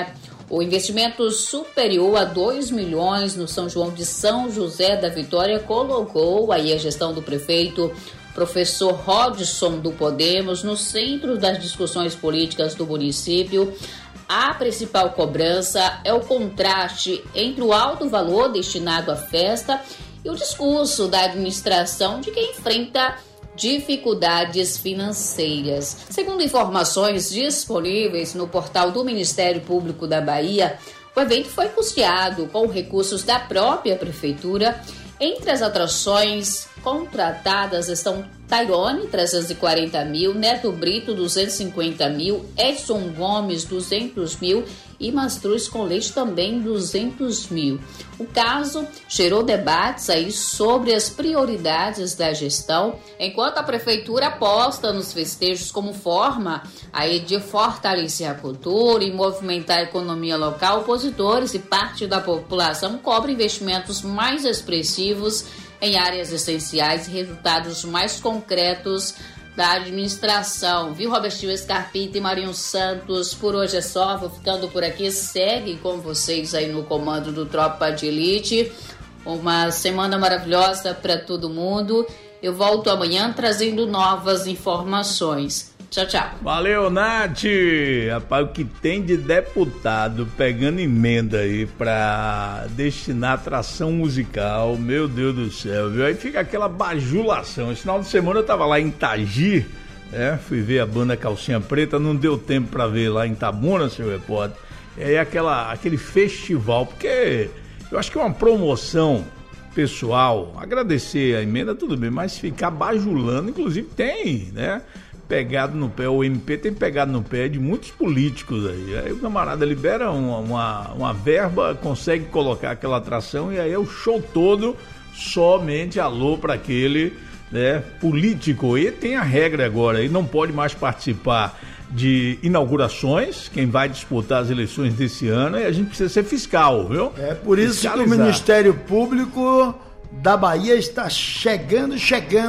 O investimento superior a 2 milhões no São João de São José da Vitória colocou aí a gestão do prefeito professor Rodson do Podemos no centro das discussões políticas do município. A principal cobrança é o contraste entre o alto valor destinado à festa e o discurso da administração de quem enfrenta dificuldades financeiras. Segundo informações disponíveis no portal do Ministério Público da Bahia, o evento foi custeado com recursos da própria prefeitura. Entre as atrações contratadas estão Tairone, 340 mil, Neto Brito, 250 mil, Edson Gomes, 200 mil e Mastruz com Leite também 200 mil. O caso gerou debates aí sobre as prioridades da gestão, enquanto a prefeitura aposta nos festejos como forma aí de fortalecer a cultura e movimentar a economia local. Opositores e parte da população cobram investimentos mais expressivos em áreas essenciais e resultados mais concretos da administração. Viu, Robertinho Scarpita e Marinho Santos? Por hoje é só, vou ficando por aqui. Segue com vocês aí no comando do Tropa de Elite. Uma semana maravilhosa para todo mundo. Eu volto amanhã trazendo novas informações. Tchau, tchau.
Valeu, Nath. Rapaz, o que tem de deputado pegando emenda aí pra destinar atração musical, meu Deus do céu, viu? Aí fica aquela bajulação. Esse final de semana eu tava lá em Tagi, fui ver a banda Calcinha Preta, não deu tempo pra ver lá em Itabuna, seu repórter. E aí aquele festival, porque eu acho que é uma promoção pessoal, agradecer a emenda, tudo bem, mas ficar bajulando, inclusive tem, né? Pegado no pé, o MP tem pegado no pé de muitos políticos aí. Aí o camarada libera uma verba, consegue colocar aquela atração e aí é o show todo somente alô para aquele, né, político. E tem a regra agora, ele não pode mais participar de inaugurações, quem vai disputar as eleições desse ano, e a gente precisa ser fiscal, viu?
É por isso que o Ministério Público da Bahia está chegando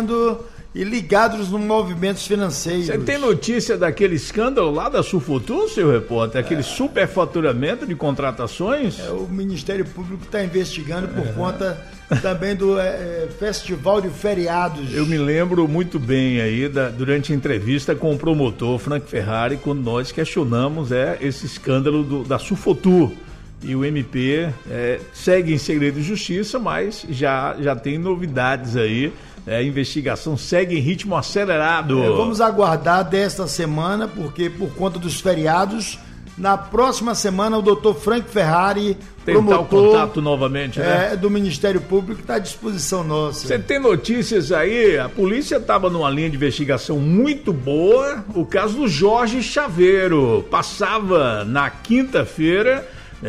e ligados nos movimentos financeiros.
Você tem notícia daquele escândalo lá da Sulfutur, seu repórter? Aquele superfaturamento de contratações?
O Ministério Público está investigando por conta também do Festival de Feriados.
Eu me lembro muito bem aí, durante a entrevista com o promotor Frank Ferrari, quando nós questionamos esse escândalo da Sulfutur. E o MP segue em segredo de justiça, mas já tem novidades aí. A investigação segue em ritmo acelerado.
Vamos aguardar desta semana, porque por conta dos feriados, na próxima semana o doutor Frank Ferrari,
tentar o contato novamente, né?
Do Ministério Público, está à disposição nossa.
Você tem notícias aí? A polícia estava numa linha de investigação muito boa. O caso do Jorge Chaveiro passava na quinta-feira,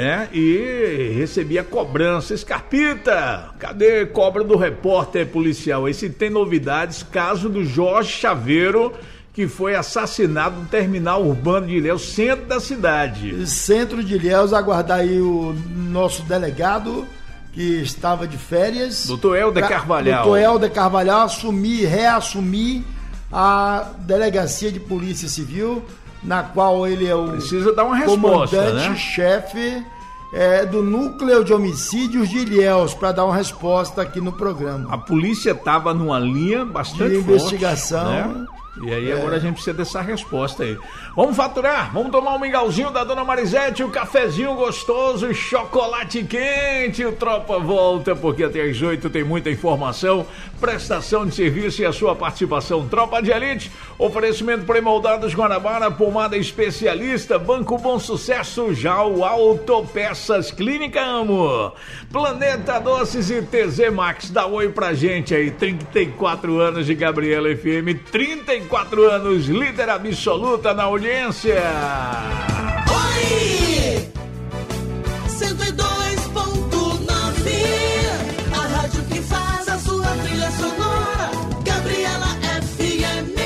e recebia cobrança. Scarpita, cadê cobra do repórter policial? Aí se tem novidades, caso do Jorge Chaveiro, que foi assassinado no terminal urbano de Ilhéus, centro da cidade.
Centro de Ilhéus, aguardar aí o nosso delegado, que estava de férias.
Doutor Helder Carvalhal.
Doutor Helder Carvalhal reassumir a delegacia de polícia civil, na qual ele é o
precisa dar uma resposta,
comandante-chefe do núcleo de homicídios de Ilhéus, para dar uma resposta aqui no programa.
A polícia estava numa linha bastante
de investigação,
forte, né? E aí agora a gente precisa dessa resposta aí. Vamos faturar, vamos tomar um mingauzinho da Dona Marisete, um cafezinho gostoso, chocolate quente. O Tropa volta, porque até às 8 tem muita informação, prestação de serviço e a sua participação. Tropa de Elite, oferecimento pré-moldados Guanabara, pomada especialista, Banco Bom Sucesso, Jau Autopeças, Clínica Amo, Planeta Doces e TZ Max. Dá oi pra gente aí, 34 anos de Gabriela FM, 34 anos, líder absoluta na audiência.
Oi! 102.9, a rádio que faz a sua trilha sonora, Gabriela FM.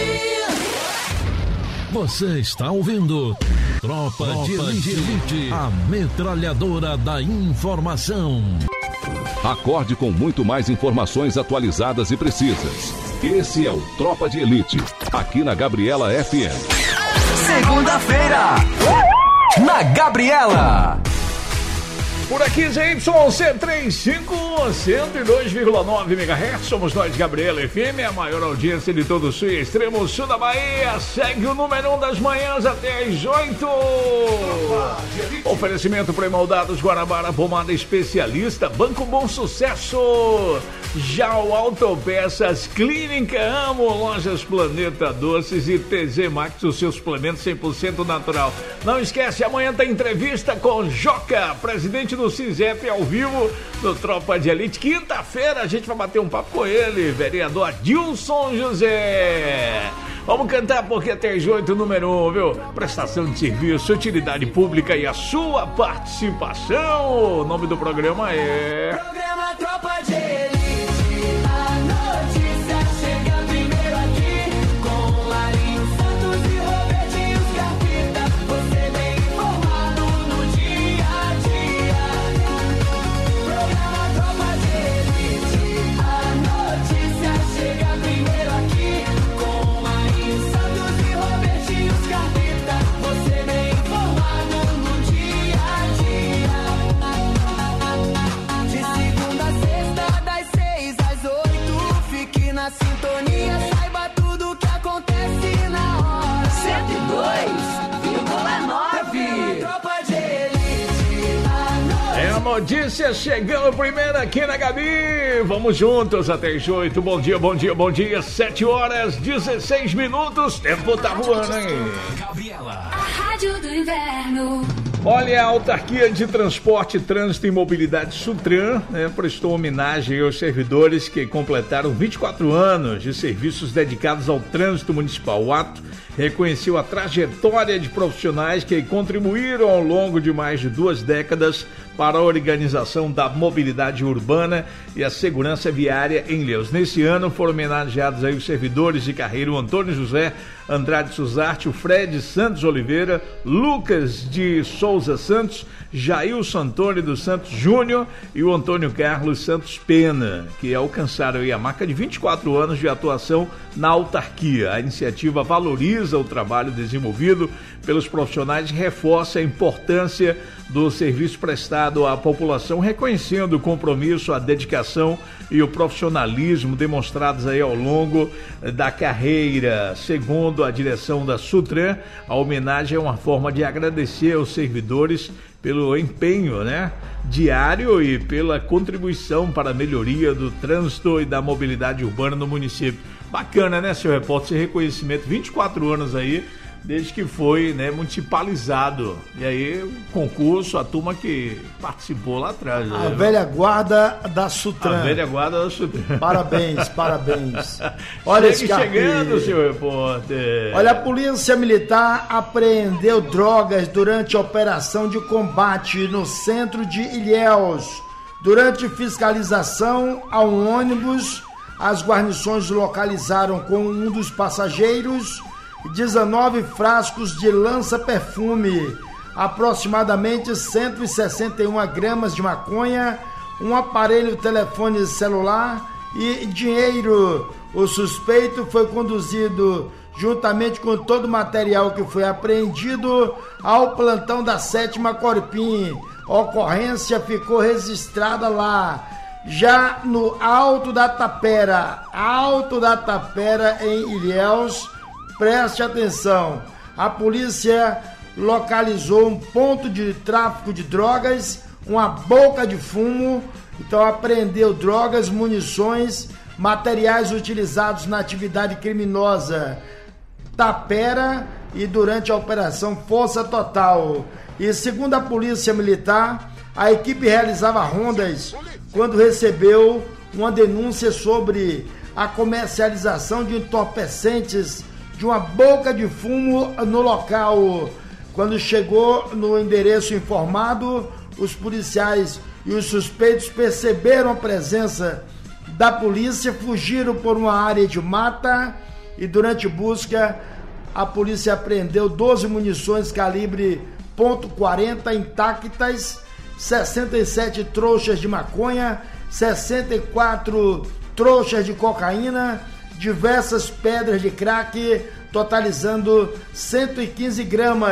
Você está ouvindo Tropa de Elite, a metralhadora da informação.
Acorde com muito mais informações atualizadas e precisas. Esse é o Tropa de Elite, aqui na Gabriela FM.
Segunda-feira, na Gabriela.
Por aqui, ZYC35, 102,9 MHz. Somos nós, Gabriela FM, a maior audiência de todo o sul e extremo sul da Bahia. Segue o número 1 das manhãs até às 8. Oferecimento Pré-Moldados Guanabara, pomada especialista, Banco Bom Sucesso. Já o Autopeças, Clínica Amo, Lojas Planeta Doces e TZ Max, o seu suplemento 100% natural. Não esquece, amanhã tem entrevista com Joca, presidente do CISEP, ao vivo no Tropa de Elite. Quinta-feira a gente vai bater um papo com ele, vereador Adilson José. Vamos cantar porque até às 8, número 1, viu? Prestação de serviço, utilidade pública e a sua participação. O nome do programa é...
Programa Tropa de Elite, a notícia chega primeiro aqui, com Marinho Santos e Robertinho Scarpita, você bem informado no dia a dia. Programa Tropa de Elite, a notícia chega primeiro aqui, com Marinho Santos e Robertinho Scarpita, você bem informado no dia a dia. De segunda a sexta, das 6 às 8, fique na sintonia, saiba tudo que acontece na hora. 102,9 Tropa de Elite, a
É a notícia chegando primeiro aqui na Gabi. Vamos juntos até às 8. Bom dia, bom dia, bom dia. 7 horas, 16 minutos. Tempo tá voando, hein?
A Rádio do Inverno.
Olha, a Autarquia de Transporte, Trânsito e Mobilidade Sutran, prestou homenagem aos servidores que completaram 24 anos de serviços dedicados ao trânsito municipal. O ato reconheceu a trajetória de profissionais que contribuíram ao longo de mais de 2 décadas para a organização da mobilidade urbana e a segurança viária em Ilhéus. Nesse ano foram homenageados aí os servidores de carreira, o Antônio José Andrade Suzarte, o Fred Santos Oliveira, Lucas de Souza Santos, Jailson Antônio dos Santos Júnior e o Antônio Carlos Santos Pena, que alcançaram aí a marca de 24 anos de atuação na autarquia. A iniciativa valoriza o trabalho desenvolvido pelos profissionais e reforça a importância do serviço prestado à população, reconhecendo o compromisso, a dedicação e o profissionalismo demonstrados aí ao longo da carreira. Segundo a direção da Sutran, a homenagem é uma forma de agradecer aos servidores pelo empenho, diário e pela contribuição para a melhoria do trânsito e da mobilidade urbana no município. Bacana, né, seu repórter, esse reconhecimento, 24 anos aí, desde que foi municipalizado. E aí, o concurso, a turma que participou lá atrás.
A velha guarda da Sutran.
A velha guarda da Sutran.
Parabéns, parabéns. Olha esse
chegando, seu repórter.
Olha, a Polícia Militar apreendeu drogas durante a operação de combate no centro de Ilhéus. Durante fiscalização a um ônibus, as guarnições localizaram com um dos passageiros 19 frascos de lança-perfume, aproximadamente 161 gramas de maconha, um aparelho telefone celular e dinheiro. O suspeito foi conduzido, juntamente com todo o material que foi apreendido, ao plantão da 7ª Corpim. A ocorrência ficou registrada lá. Já no Alto da Tapera em Ilhéus, preste atenção, a polícia localizou um ponto de tráfico de drogas, uma boca de fumo, então apreendeu drogas, munições, materiais utilizados na atividade criminosa Tapera e durante a operação Força Total. E segundo a Polícia Militar, a equipe realizava rondas quando recebeu uma denúncia sobre a comercialização de entorpecentes de uma boca de fumo no local. Quando chegou no endereço informado, os policiais e os suspeitos perceberam a presença da polícia, fugiram por uma área de mata e durante busca a polícia apreendeu 12 munições calibre .40 intactas, 67 trouxas de maconha, 64 trouxas de cocaína, diversas pedras de crack, totalizando 115 gramas.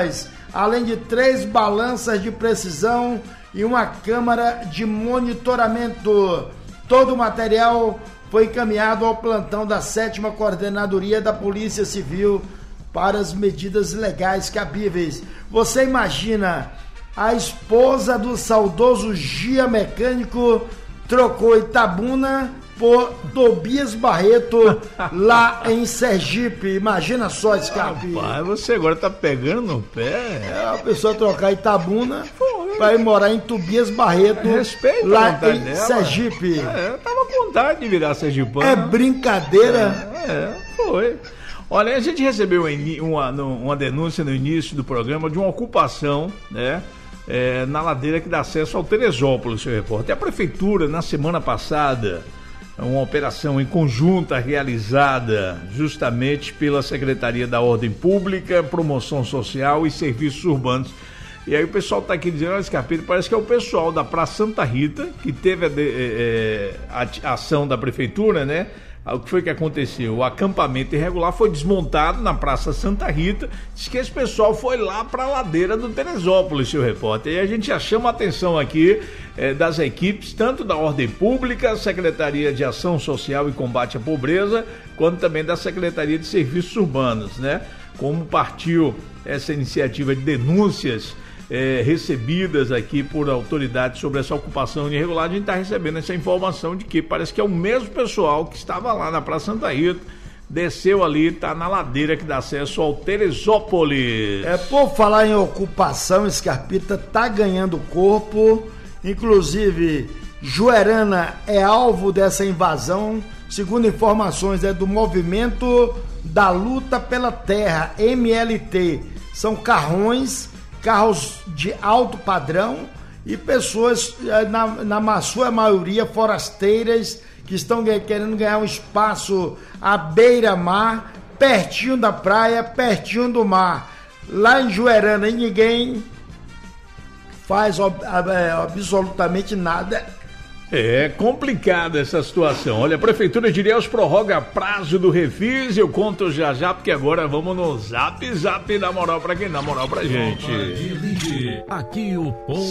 além de 3 balanças de precisão e uma câmara de monitoramento. Todo o material foi encaminhado ao plantão da 7ª Coordenadoria da Polícia Civil para as medidas legais cabíveis. Você imagina, a esposa do saudoso Gia Mecânico trocou Itabuna por Tobias Barreto lá em Sergipe. Imagina só, Scarpe.
Rapaz, você agora tá pegando no pé.
A pessoa trocar Itabuna para ir morar em Tobias Barreto, lá em Sergipe.
Eu tava com vontade de virar sergipano.
É brincadeira?
Foi. Olha, a gente recebeu uma denúncia no início do programa de uma ocupação, né? Na ladeira que dá acesso ao Teresópolis, seu repórter. A prefeitura, na semana passada, uma operação em conjunta realizada justamente pela Secretaria da Ordem Pública, Promoção Social e Serviços Urbanos. E aí o pessoal está aqui dizendo, olha, Scarpino, parece que é o pessoal da Praça Santa Rita que teve a ação da prefeitura, né? O que foi que aconteceu? O acampamento irregular foi desmontado na Praça Santa Rita. Diz que esse pessoal foi lá para a ladeira do Teresópolis, seu repórter. E a gente já chama a atenção aqui das equipes, tanto da Ordem Pública, Secretaria de Ação Social e Combate à Pobreza, quanto também da Secretaria de Serviços Urbanos, né? Como partiu essa iniciativa de denúncias recebidas aqui por autoridades sobre essa ocupação irregular, a gente está recebendo essa informação de que parece que é o mesmo pessoal que estava lá na Praça Santa Rita, desceu ali, está na ladeira que dá acesso ao Teresópolis.
Por falar em ocupação, Scarpita tá ganhando corpo, inclusive Juerana é alvo dessa invasão, segundo informações do Movimento da Luta pela Terra, MLT. São carros de alto padrão e pessoas, na sua maioria, forasteiras, que estão querendo ganhar um espaço à beira-mar, pertinho da praia, pertinho do mar. Lá em Juerana, ninguém faz absolutamente nada.
É complicada essa situação. Olha, a Prefeitura de Ilhéus prorroga prazo do refis. Eu conto já, porque agora vamos no zap dar moral pra quem dá moral pra gente.
Aqui o povo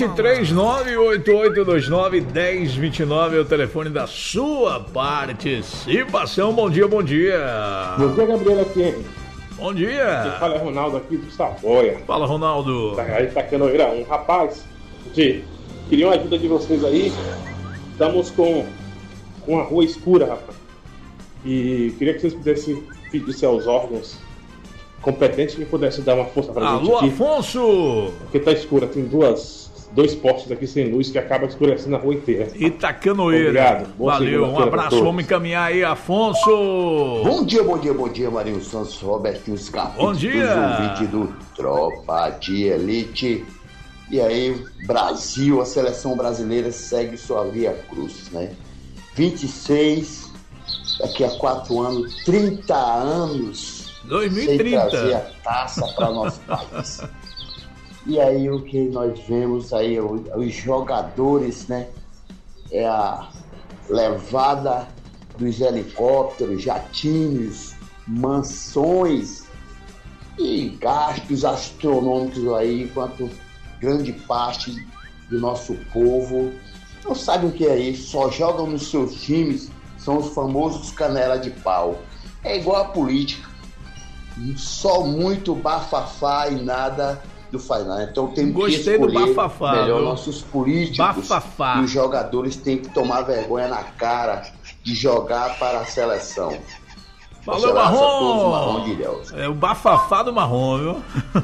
739-8829-1029 é o telefone da sua participação. Bom dia.
Bom dia, Gabriela FM.
Bom dia.
Quem fala é Ronaldo aqui do Savoia.
Fala, Ronaldo.
Aí tá Canoeira 1. Rapaz, queria uma ajuda de vocês aí. Estamos com uma rua escura, rapaz. E queria que vocês pudessem pedir aos órgãos competentes que pudessem dar uma força pra gente aqui.
Alô, Afonso!
Porque tá escura, tem dois postes aqui sem luz que acaba escurecendo a rua inteira.
Itacanoeira.
Obrigado.
Valeu, um abraço, vamos encaminhar aí, Afonso.
Bom dia, Marinho Santos, Robertinho Scarpita.
Bom dia.
Ouvinte do Tropa de Elite. E aí, Brasil, a seleção brasileira segue sua via cruz, né? 26, daqui a 4 anos, 30 anos
2030.
sem trazer a taça para nosso país. E aí o que nós vemos aí, os jogadores, né? É a levada dos helicópteros, jatinhos, mansões e gastos astronômicos aí, enquanto grande parte do nosso povo não sabe o que é isso, só jogam nos seus times, são os famosos canela de pau. É igual a política, só muito bafafá e nada do faz nada. Então tem que escolher melhor nossos políticos.
Bafafá.
E os jogadores têm que tomar vergonha na cara de jogar para a seleção.
Falou, Marrom! É o bafafá do Marrom, viu?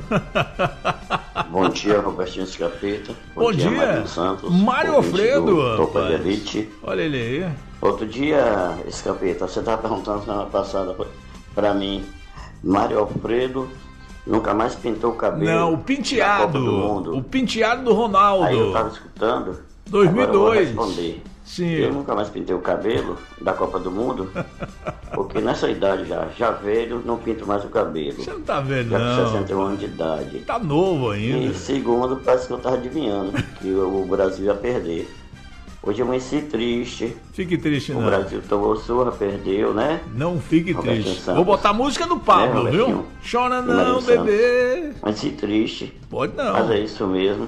Bom dia, Robertinho Scarpita.
Bom dia,
Mário Santos.
Mário Alfredo.
Tropa de Elite.
Olha ele aí.
Outro dia, Scarpita, você estava perguntando semana passada pra mim, Mário Alfredo nunca mais pintou o cabelo.
Não, o penteado. O penteado do Ronaldo.
Aí eu tava escutando.
2002.
Agora eu vou responder.
Sim.
Eu nunca mais pintei o cabelo da Copa do Mundo, porque nessa idade já velho, não pinto mais o cabelo.
Você não tá velho,
já
não.
Com 61 anos de idade.
Tá novo ainda.
E segundo, parece que eu tava adivinhando que o Brasil ia perder.
Hoje eu amanheci triste.
Fique triste, não.
O Brasil tomou surra, perdeu, né?
Não fique
Robertinho
triste.
Santos.
Vou botar a música do Pablo,
Né,
viu?
Robertinho?
Chora não,
Marinho
bebê.
Amanheci triste.
Pode não.
Mas é isso mesmo.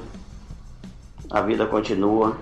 A vida continua.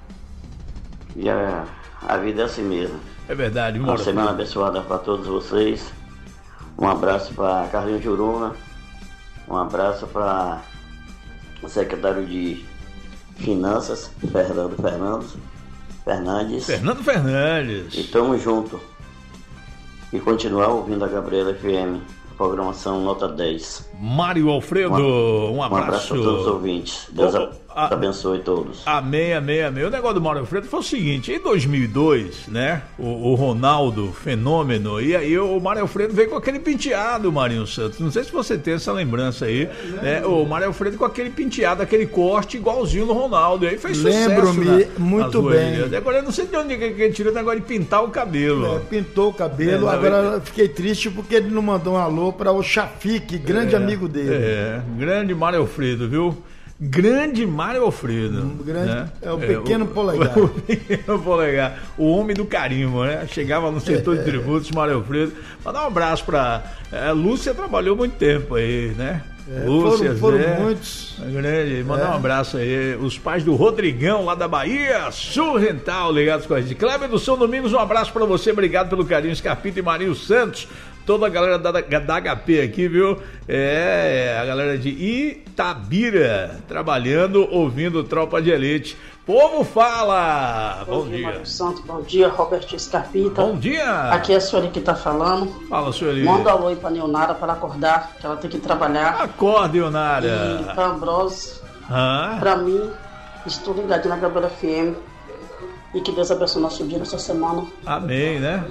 E a vida é assim mesmo.
É verdade,
Uma
Mauro
semana
Filho.
abençoada para todos vocês. Um abraço para Carlinhos Juruna. Um abraço para o secretário de Finanças, Fernando Fernandes.
Fernando Fernandes.
E tamo junto. E continuar ouvindo a Gabriela FM. Programação nota 10.
Mário Alfredo, um abraço.
Um abraço a todos os ouvintes. Deus abençoe todos.
Amém, amém, amém. O negócio do Mário Alfredo foi o seguinte: em 2002, né, o Ronaldo, fenômeno, e aí o Mário Alfredo veio com aquele penteado, Marinho Santos. Não sei se você tem essa lembrança aí, né? O Mário Alfredo com aquele penteado, aquele corte igualzinho no Ronaldo. E aí fez sucesso.
Lembro-me muito bem.
Agora eu não sei de onde que ele tirou o negócio de pintar o cabelo.
Pintou o cabelo, agora eu fiquei triste porque ele não mandou um alô para o Chafique, grande amigo dele.
Grande Mário Alfredo, viu? Grande Mário Alfredo.
Né? É o pequeno polegar.
O pequeno polegar. O homem do carimbo, né? Chegava no setor de tributos, Mário Alfredo. Mandar um abraço pra Lúcia, trabalhou muito tempo aí, né? Lúcia,
foram
Zé,
muitos.
Grande, mandar um abraço aí. Os pais do Rodrigão, lá da Bahia, Surrental, ligados com a gente. Kleber do São Domingos, um abraço pra você. Obrigado pelo carinho, Scarpita e Marinho Santos. Toda a galera da HP aqui, viu? A galera de Itabira, trabalhando, ouvindo Tropa de Elite. Povo fala! Bom dia.
Mário Santos, bom dia, Roberto Scarpita.
Bom dia.
Aqui é a Sueli que tá falando.
Fala, Sueli.
Manda um alô aí pra Neonara para ela acordar, que ela tem que trabalhar.
Acorda, Neonara.
E pra Ambrose, pra mim, estou ligadinho na Gabriela FM. E que Deus abençoe nosso dia nessa semana.
Amém, né?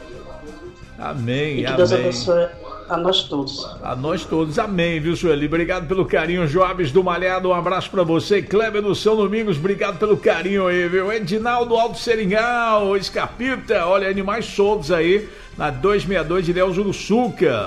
Amém,
e que Deus abençoe a nós todos.
A nós todos, amém, viu, Sueli? Obrigado pelo carinho, Jobs do Malhado, um abraço pra você. Kleber do São Domingos, obrigado pelo carinho aí, viu? Edinaldo Alto Seringal, Escapita, olha, animais soltos aí, na 262 de Ilhéus Uruçuca.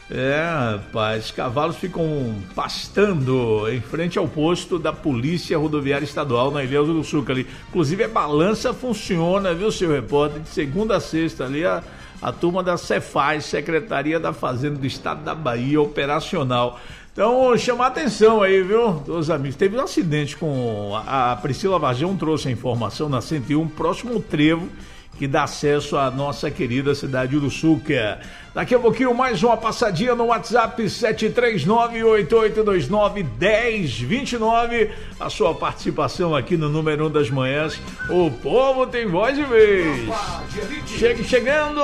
Rapaz, cavalos ficam pastando em frente ao posto da Polícia Rodoviária Estadual na Ilhéus Uruçuca ali. Inclusive a balança funciona, viu, seu repórter? De segunda a sexta ali, a turma da Cefaz, Secretaria da Fazenda do Estado da Bahia, operacional. Então, chamar a atenção aí, viu, dos amigos. Teve um acidente com a Priscila Varjão, trouxe a informação na 101, próximo ao trevo, que dá acesso à nossa querida cidade de Uruçuca. Daqui a pouquinho, mais uma passadinha no WhatsApp 739-8829-1029. A sua participação aqui no número 1 das manhãs. O povo tem voz de vez. Chegando!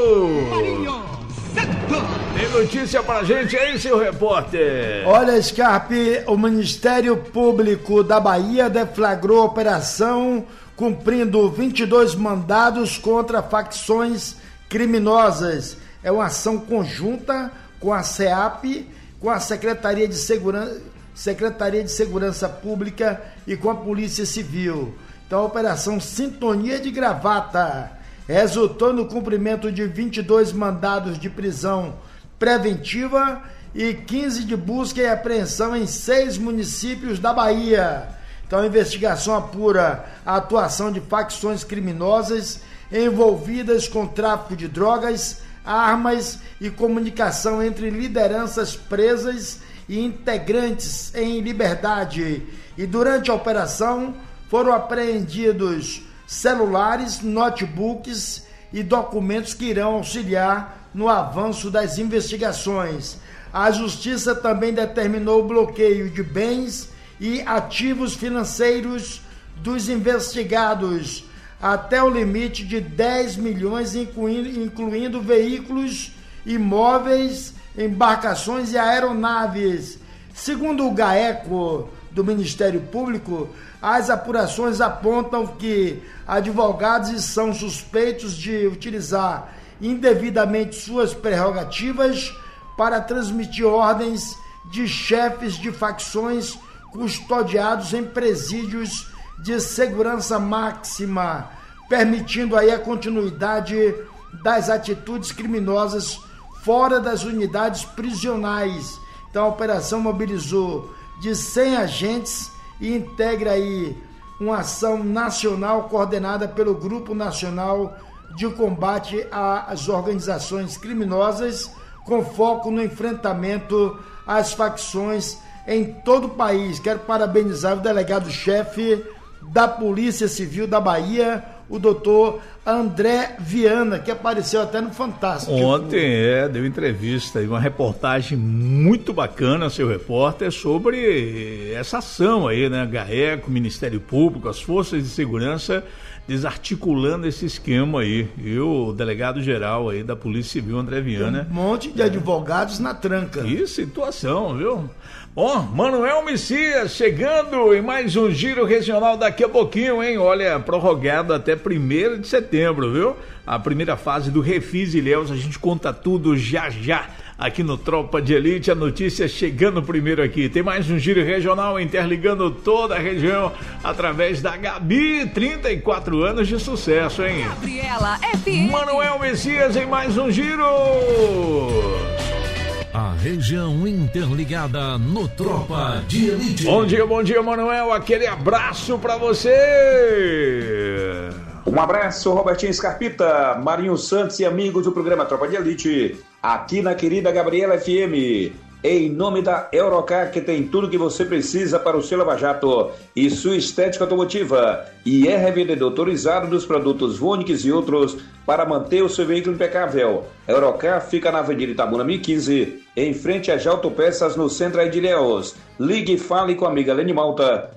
Tem notícia pra gente aí, seu repórter?
Olha, Scarpe, o Ministério Público da Bahia deflagrou operação cumprindo 22 mandados contra facções criminosas. É uma ação conjunta com a SEAP, com a Secretaria de Segurança Pública e com a Polícia Civil. Então, a Operação Sintonia de Gravata resultou no cumprimento de 22 mandados de prisão preventiva e 15 de busca e apreensão em 6 municípios da Bahia. Então, a investigação apura a atuação de facções criminosas envolvidas com tráfico de drogas, armas e comunicação entre lideranças presas e integrantes em liberdade. E durante a operação foram apreendidos celulares, notebooks e documentos que irão auxiliar no avanço das investigações. A Justiça também determinou o bloqueio de bens e ativos financeiros dos investigados até o limite de 10 milhões, incluindo veículos, imóveis, embarcações e aeronaves. Segundo o GAECO do Ministério Público, as apurações apontam que advogados são suspeitos de utilizar indevidamente suas prerrogativas para transmitir ordens de chefes de facções custodiados em presídios de segurança máxima, permitindo aí a continuidade das atitudes criminosas fora das unidades prisionais. Então a operação mobilizou de 100 agentes e integra aí uma ação nacional coordenada pelo Grupo Nacional de Combate às Organizações Criminosas, com foco no enfrentamento às facções em todo o país. Quero parabenizar o delegado-chefe da Polícia Civil da Bahia, o doutor André Viana, que apareceu até no Fantástico.
Ontem, deu entrevista e uma reportagem muito bacana, seu repórter, sobre essa ação aí, né? GAECO, Ministério Público, as forças de segurança desarticulando esse esquema aí. E o delegado-geral aí da Polícia Civil, André Viana.
Um monte de advogados na tranca.
Que situação, viu? Ó, Manuel Messias chegando em mais um giro regional daqui a pouquinho, hein? Olha, prorrogado até 1º de setembro, viu? A primeira fase do Refis Ilhéus, a gente conta tudo já aqui no Tropa de Elite, a notícia chegando primeiro aqui. Tem mais um giro regional interligando toda a região através da Gabi, 34 anos de sucesso, hein?
Gabriela FM.
Manuel Messias em mais um giro.
A região interligada no Tropa de Elite.
Bom dia, Manuel. Aquele abraço pra você.
Um abraço, Robertinho Scarpita, Marinho Santos e amigos do programa Tropa de Elite, aqui na querida Gabriela FM. Em nome da Eurocar, que tem tudo que você precisa para o seu lava-jato e sua estética automotiva, e é revendedor autorizado dos produtos Vonix e outros para manter o seu veículo impecável. Eurocar fica na Avenida Itabuna 1015, em frente às Autopeças, no centro de Ilhéus. Ligue e fale com a amiga Lene Malta,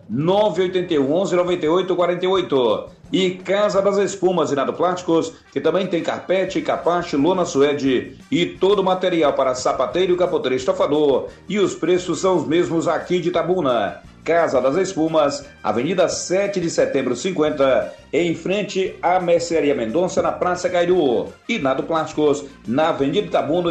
981 11 98 48. E Casa das Espumas e Nado Plásticos, que também tem carpete, capacho, lona suede e todo o material para sapateiro, capoteiro e estofador. E os preços são os mesmos aqui de Itabuna. Casa das Espumas, Avenida 7 de Setembro 50, em frente à Mercearia Mendonça, na Praça Cairu. E Nado Plásticos, na Avenida Itabuna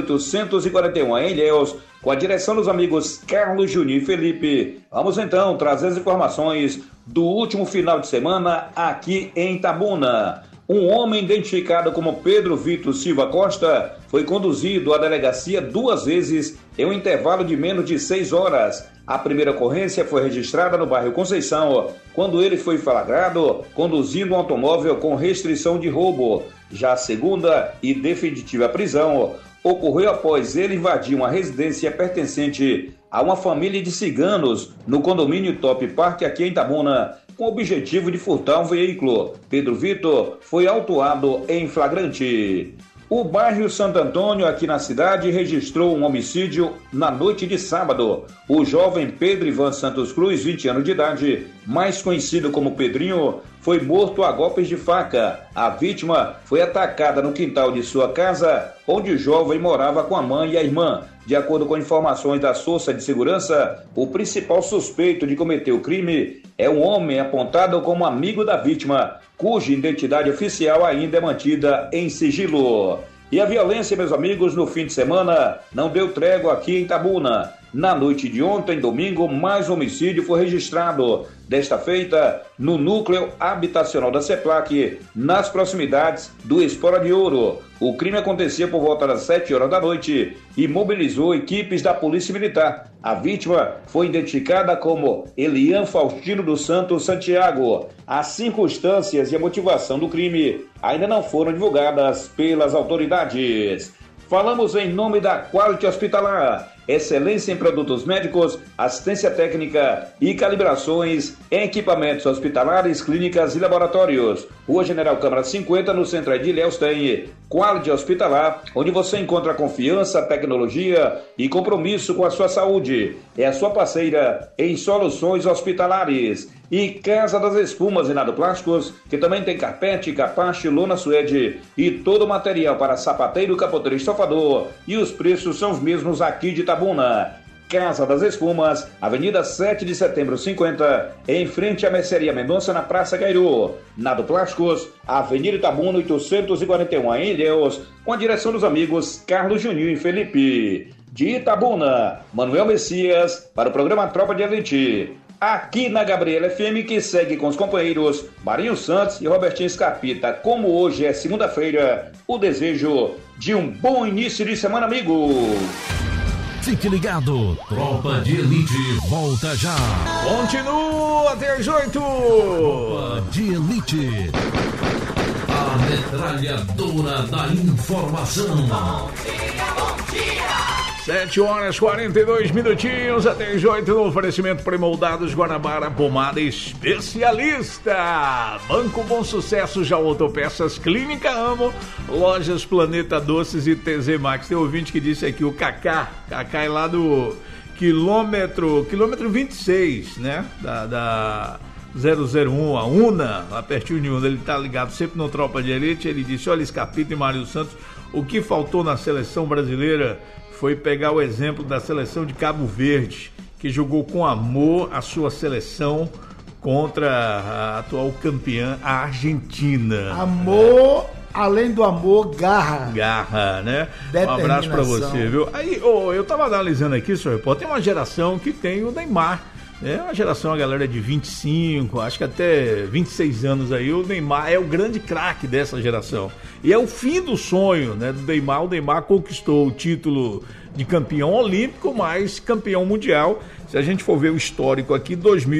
841, em Ilhéus, com a direção dos amigos Carlos, Juninho e Felipe. Vamos então trazer as informações do último final de semana aqui em Itabuna. Um homem identificado como Pedro Vitor Silva Costa foi conduzido à delegacia 2 vezes em um intervalo de menos de 6 horas. A primeira ocorrência foi registrada no bairro Conceição, quando ele foi flagrado conduzindo um automóvel com restrição de roubo. Já a segunda e definitiva prisão ocorreu após ele invadir uma residência pertencente a uma família de ciganos no condomínio Top Park aqui em Itabuna, com o objetivo de furtar um veículo. Pedro Vitor foi autuado em flagrante. O bairro Santo Antônio, aqui na cidade, registrou um homicídio na noite de sábado. O jovem Pedro Ivan Santos Cruz, 20 anos de idade, mais conhecido como Pedrinho, foi morto a golpes de faca. A vítima foi atacada no quintal de sua casa, onde o jovem morava com a mãe e a irmã. De acordo com informações da Força de Segurança, o principal suspeito de cometer o crime é um homem apontado como amigo da vítima, cuja identidade oficial ainda é mantida em sigilo. E a violência, meus amigos, no fim de semana não deu trégua aqui em Itabuna. Na noite de ontem, domingo, mais um homicídio foi registrado. Desta feita, no núcleo habitacional da CEPLAC, nas proximidades do Espora de Ouro. O crime acontecia por volta das 7 horas da noite e mobilizou equipes da Polícia Militar. A vítima foi identificada como Elian Faustino dos Santos Santiago. As circunstâncias e a motivação do crime ainda não foram divulgadas pelas autoridades. Falamos em nome da Quality Hospitalar. Excelência em produtos médicos, assistência técnica e calibrações em equipamentos hospitalares, clínicas e laboratórios. Rua General Câmara 50, no centro de Ilhéus, tem Quality Hospitalar, onde você encontra confiança, tecnologia e compromisso com a sua saúde. É a sua parceira em soluções hospitalares. E Casa das Espumas e Nado Plásticos, que também tem carpete, capacho, lona suede e todo o material para sapateiro, capoteiro e estofador. E os preços são os mesmos aqui de Itabuna. Casa das Espumas, Avenida 7 de Setembro 50, em frente à Mercearia Mendonça, na Praça Cairu. Nado Plásticos, Avenida Itabuna 841, em Ilhéus, com a direção dos amigos Carlos, Juninho e Felipe. De Itabuna, Manuel Messias, para o programa Tropa de Elite. Aqui na Gabriela FM, que segue com os companheiros Marinho Santos e Robertinho Scarpita. Como hoje é segunda-feira, o desejo de um bom início de semana, amigo.
Fique ligado, Tropa de Elite volta já.
Continua até as 8.
Tropa de Elite, a metralhadora da informação.
Bom dia.
7h42 minutinhos, até as 8 no oferecimento Premoldados Guanabara, pomada especialista. Banco Bom Sucesso, já Autopeças, Clínica Amo, Lojas Planeta Doces e TZ Max. Tem ouvinte que disse aqui, o Cacá é lá do quilômetro 26, né? Da 001, a UNA, lá pertinho de UNA, ele tá ligado sempre no Tropa de Elite. Ele disse, olha, Scarpita e Mário Santos, o que faltou na seleção brasileira foi pegar o exemplo da seleção de Cabo Verde, que jogou com amor a sua seleção contra a atual campeã, a Argentina.
Amor, além do amor, garra.
Garra, né? Um abraço pra você, viu? Aí, eu tava analisando aqui, senhor repórter, tem uma geração que tem o Neymar. É uma geração, a galera de 25, acho que até 26 anos aí, o Neymar é o grande craque dessa geração. E é o fim do sonho, né, do Neymar. O Neymar conquistou o título de campeão olímpico, mas campeão mundial. Se a gente for ver o histórico aqui,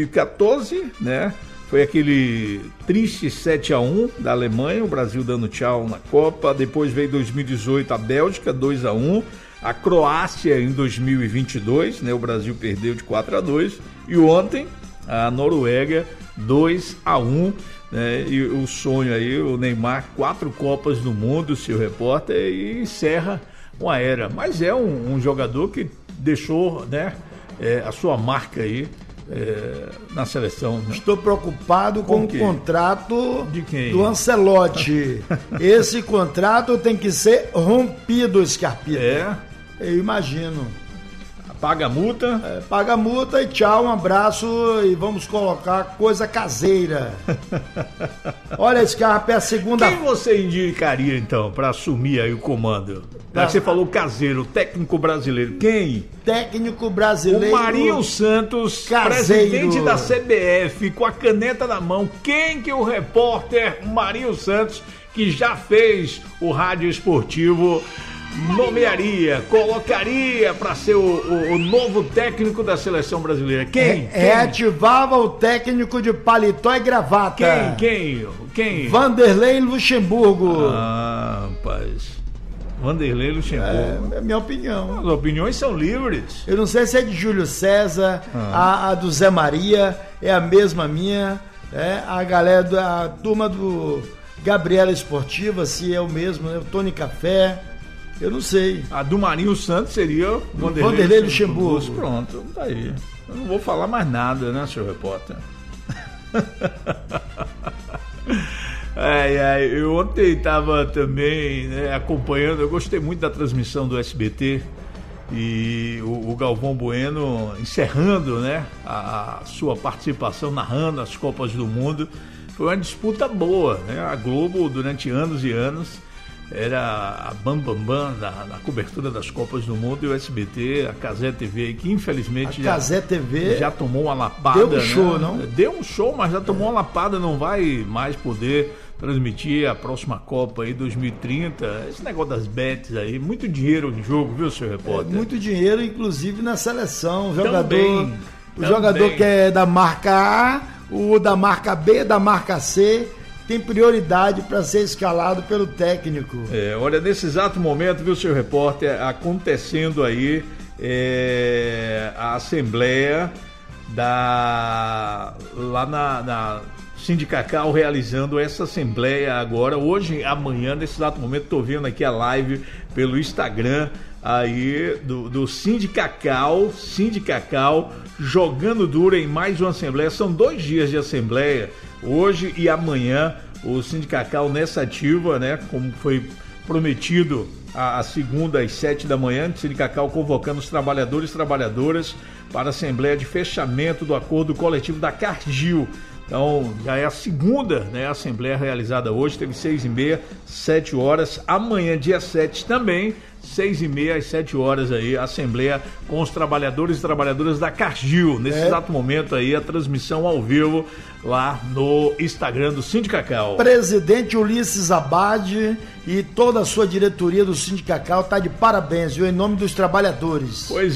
2014, né, foi aquele triste 7-1 da Alemanha, o Brasil dando tchau na Copa. Depois veio 2018 a Bélgica, 2-1. A Croácia em 2022, né, o Brasil perdeu de 4-2. E ontem, a Noruega, 2-1. Né, e o sonho aí, o Neymar, 4 Copas do Mundo, seu repórter, e encerra uma era. Mas é um jogador que deixou, né, a sua marca aí na seleção. Né?
Estou preocupado com o contrato
de quem?
Do Ancelotti. Esse contrato tem que ser rompido, Scarpita. Eu imagino.
Paga a multa?
Paga a multa e tchau, um abraço e vamos colocar coisa caseira. Olha, Scarpa, é a segunda...
Quem você indicaria, então, para assumir aí o comando? Você falou caseiro, técnico brasileiro. Quem?
Técnico brasileiro...
O Marinho Santos, caseiro. Presidente da CBF, com a caneta na mão. Quem que o repórter Marinho Santos, que já fez o rádio esportivo... nomearia, colocaria para ser o novo técnico da seleção brasileira? Quem?
Reativava o técnico de paletó e gravata.
Quem?
Vanderlei Luxemburgo.
Ah, rapaz. Vanderlei Luxemburgo.
É minha opinião.
As opiniões são livres.
Eu não sei se é de Júlio César, a do Zé Maria, é a mesma minha. A galera da turma do Gabriela Esportiva, se é o mesmo, né? O Tony Café. Eu não sei.
A do Marinho Santos seria o
Vanderlei Luxemburgo.
Pronto, tá aí. Eu não vou falar mais nada, né, senhor repórter? Eu ontem estava também, né, acompanhando, eu gostei muito da transmissão do SBT e o Galvão Bueno encerrando, né, a sua participação narrando as Copas do Mundo. Foi uma disputa boa, né? A Globo, durante anos e anos, era a bambambam na cobertura das Copas do Mundo, e o SBT, a Cazé TV, que infelizmente já tomou uma lapada.
Deu um show, não?
Deu um show, mas já tomou uma lapada, não vai mais poder transmitir a próxima Copa aí, 2030. Esse negócio das bets aí, muito dinheiro em jogo, viu, seu repórter?
Muito dinheiro, inclusive na seleção. O jogador que é da marca A, o da marca B, da marca C, tem prioridade para ser escalado pelo técnico.
Olha, nesse exato momento, viu, seu repórter, acontecendo aí a assembleia lá na Sindicacal, realizando essa assembleia agora, hoje, amanhã, nesse exato momento. Estou vendo aqui a live pelo Instagram aí do Sindicacal, jogando duro em mais uma assembleia. São 2 dias de assembleia, hoje e amanhã. O Sindicacal nessa ativa, né, como foi prometido, a segunda às 7 da manhã, o Sindicacal convocando os trabalhadores e trabalhadoras para a assembleia de fechamento do acordo coletivo da Cargill. Então, já é a segunda, né, assembleia realizada hoje, teve 6h30, 7 horas. Amanhã, dia 7, também 6h30 às 7 horas aí, a assembleia com os trabalhadores e trabalhadoras da Cargill. Nesse exato momento aí, a transmissão ao vivo lá no Instagram do Sindicacau.
Presidente Ulisses Abad e toda a sua diretoria do Sindicacau tá de parabéns, viu? Em nome dos trabalhadores.
Pois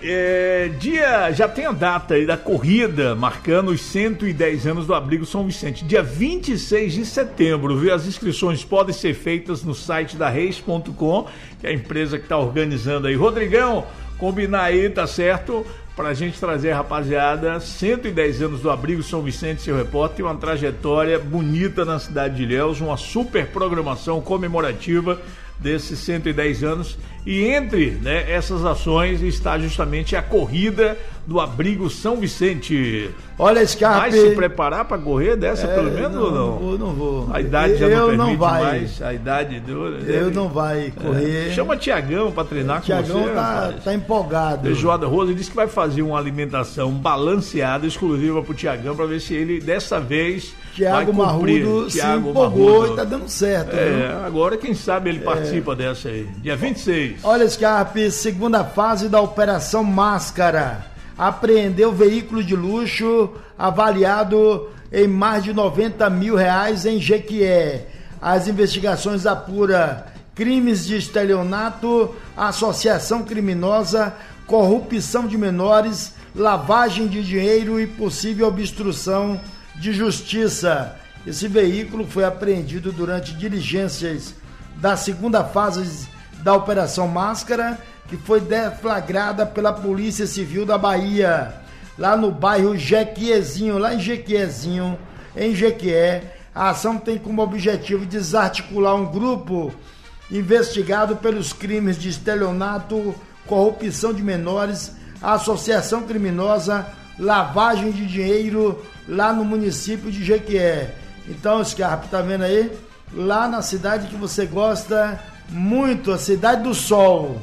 já tem a data aí da corrida, marcando os 110 anos do Abrigo São Vicente. Dia 26 de setembro, viu? As inscrições podem ser feitas no site da Reis.com, que é a empresa que tá organizando aí. Rodrigão, combinar aí, tá certo? Pra gente trazer, rapaziada, 110 anos do Abrigo São Vicente, seu repórter, uma trajetória bonita na cidade de Ilhéus, uma super programação comemorativa desses 110 anos. E entre essas ações está justamente a corrida do Abrigo São Vicente.
Olha, Scarpe...
Vai se preparar para correr dessa, pelo menos, ou não?
Não vou.
A idade já não permite mais. A idade
não vai correr.
Chama Tiagão para treinar com você.
Tiagão tá empolgado.
Feijoada Rosa disse que vai fazer uma alimentação balanceada, exclusiva pro Tiagão, para ver se ele, dessa vez,
Thiago
vai cumprir.
Marrudo se empolgou e tá dando certo.
Agora quem sabe ele participa dessa aí. Dia 26.
Olha, Scarpe, segunda fase da Operação Máscara. Apreendeu veículo de luxo avaliado em mais de R$90 mil em Jequié. As investigações apuram crimes de estelionato, associação criminosa, corrupção de menores, lavagem de dinheiro e possível obstrução de justiça. Esse veículo foi apreendido durante diligências da segunda fase da Operação Máscara, que foi deflagrada pela Polícia Civil da Bahia, lá no bairro Jequiézinho, lá em Jequiézinho, em Jequié. A ação tem como objetivo desarticular um grupo investigado pelos crimes de estelionato, corrupção de menores, associação criminosa, lavagem de dinheiro lá no município de Jequié. Então, Scarpa, tá vendo aí? Lá na cidade que você gosta muito, a Cidade do Sol.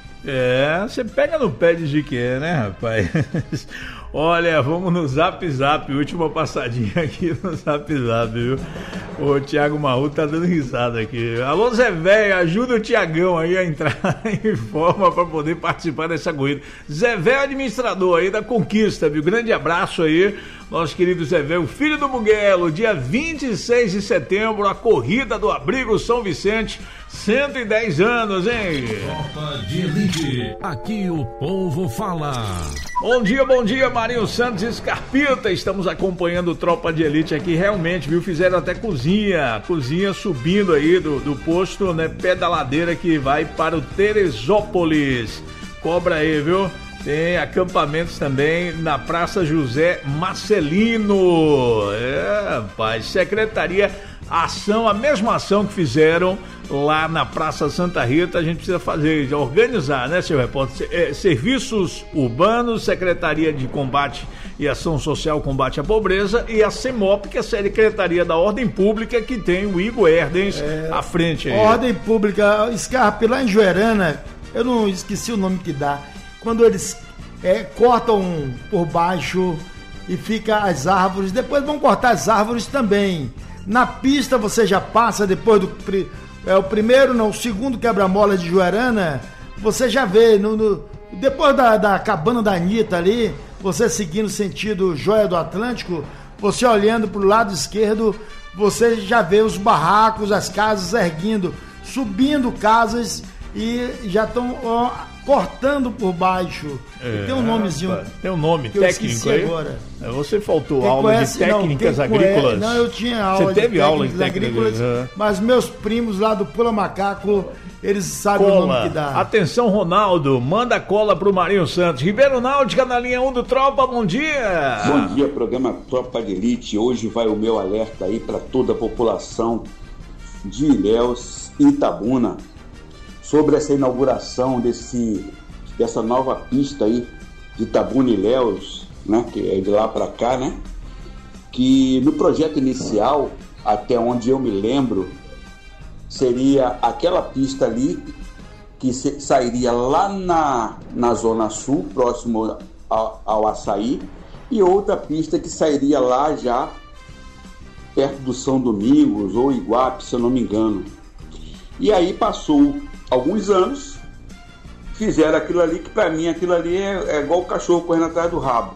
Você pega no pé de Jequié, né, rapaz? Olha, vamos no Zap, última passadinha aqui no Zap, viu? O Thiago Marrudo tá dando risada aqui. Alô, Zé Véio, ajuda o Thiagão aí a entrar em forma para poder participar dessa corrida. Zé Véio, administrador aí da Conquista, viu? Grande abraço aí, nosso querido Zé Véio, filho do Muguelo. Dia 26 de setembro, a corrida do Abrigo São Vicente, 110 anos, hein?
Tropa de Elite, aqui o povo fala.
Bom dia, Marinho Santos e Scarpita. Estamos acompanhando o Tropa de Elite aqui, realmente, viu? Fizeram até cozinha subindo aí do posto, né? Pé da ladeira que vai para o Teresópolis. Cobra aí, viu? Tem acampamentos também na Praça José Marcelino. Rapaz, Secretaria a mesma ação que fizeram lá na Praça Santa Rita, a gente precisa fazer, organizar, né, seu repórter? Serviços Urbanos, Secretaria de Combate e Ação Social, Combate à Pobreza, e a CEMOP, que é a Secretaria da Ordem Pública, que tem o Igor Erdens à frente aí.
Ordem Pública, Scarpe, lá em Joerana, eu não esqueci o nome que dá, quando eles cortam por baixo e fica as árvores, depois vão cortar as árvores também. Na pista você já passa depois o segundo quebra-mola de Joerana, você já vê, depois da cabana da Anitta ali, você seguindo sentido Joia do Atlântico, você olhando para o lado esquerdo, você já vê os barracos, as casas erguindo, subindo casas e já estão cortando por baixo. Tem um nomezinho.
Tem um nome técnico aí?
Agora.
Você faltou aula de técnicas agrícolas?
Não, eu tinha aula
de técnicas
agrícolas, mas meus primos lá do Pula Macaco, eles sabem o nome que dá.
Atenção, Ronaldo, manda cola pro Marinho Santos. Ribeiro Náutica na linha 1 do Tropa, bom dia!
Bom dia, programa Tropa de Elite. Hoje vai o meu alerta aí para toda a população de Ilhéus e Itabuna sobre essa inauguração dessa nova pista aí de Itabuna e Ilhéus, né, que é de lá para cá, né, que no projeto inicial, até onde eu me lembro, seria aquela pista ali que sairia lá na Zona Sul, próximo ao Açaí, e outra pista que sairia lá já perto do São Domingos ou Iguape, se eu não me engano. E aí passou alguns anos
fizeram aquilo ali, que pra mim aquilo ali é igual o cachorro correndo atrás do rabo.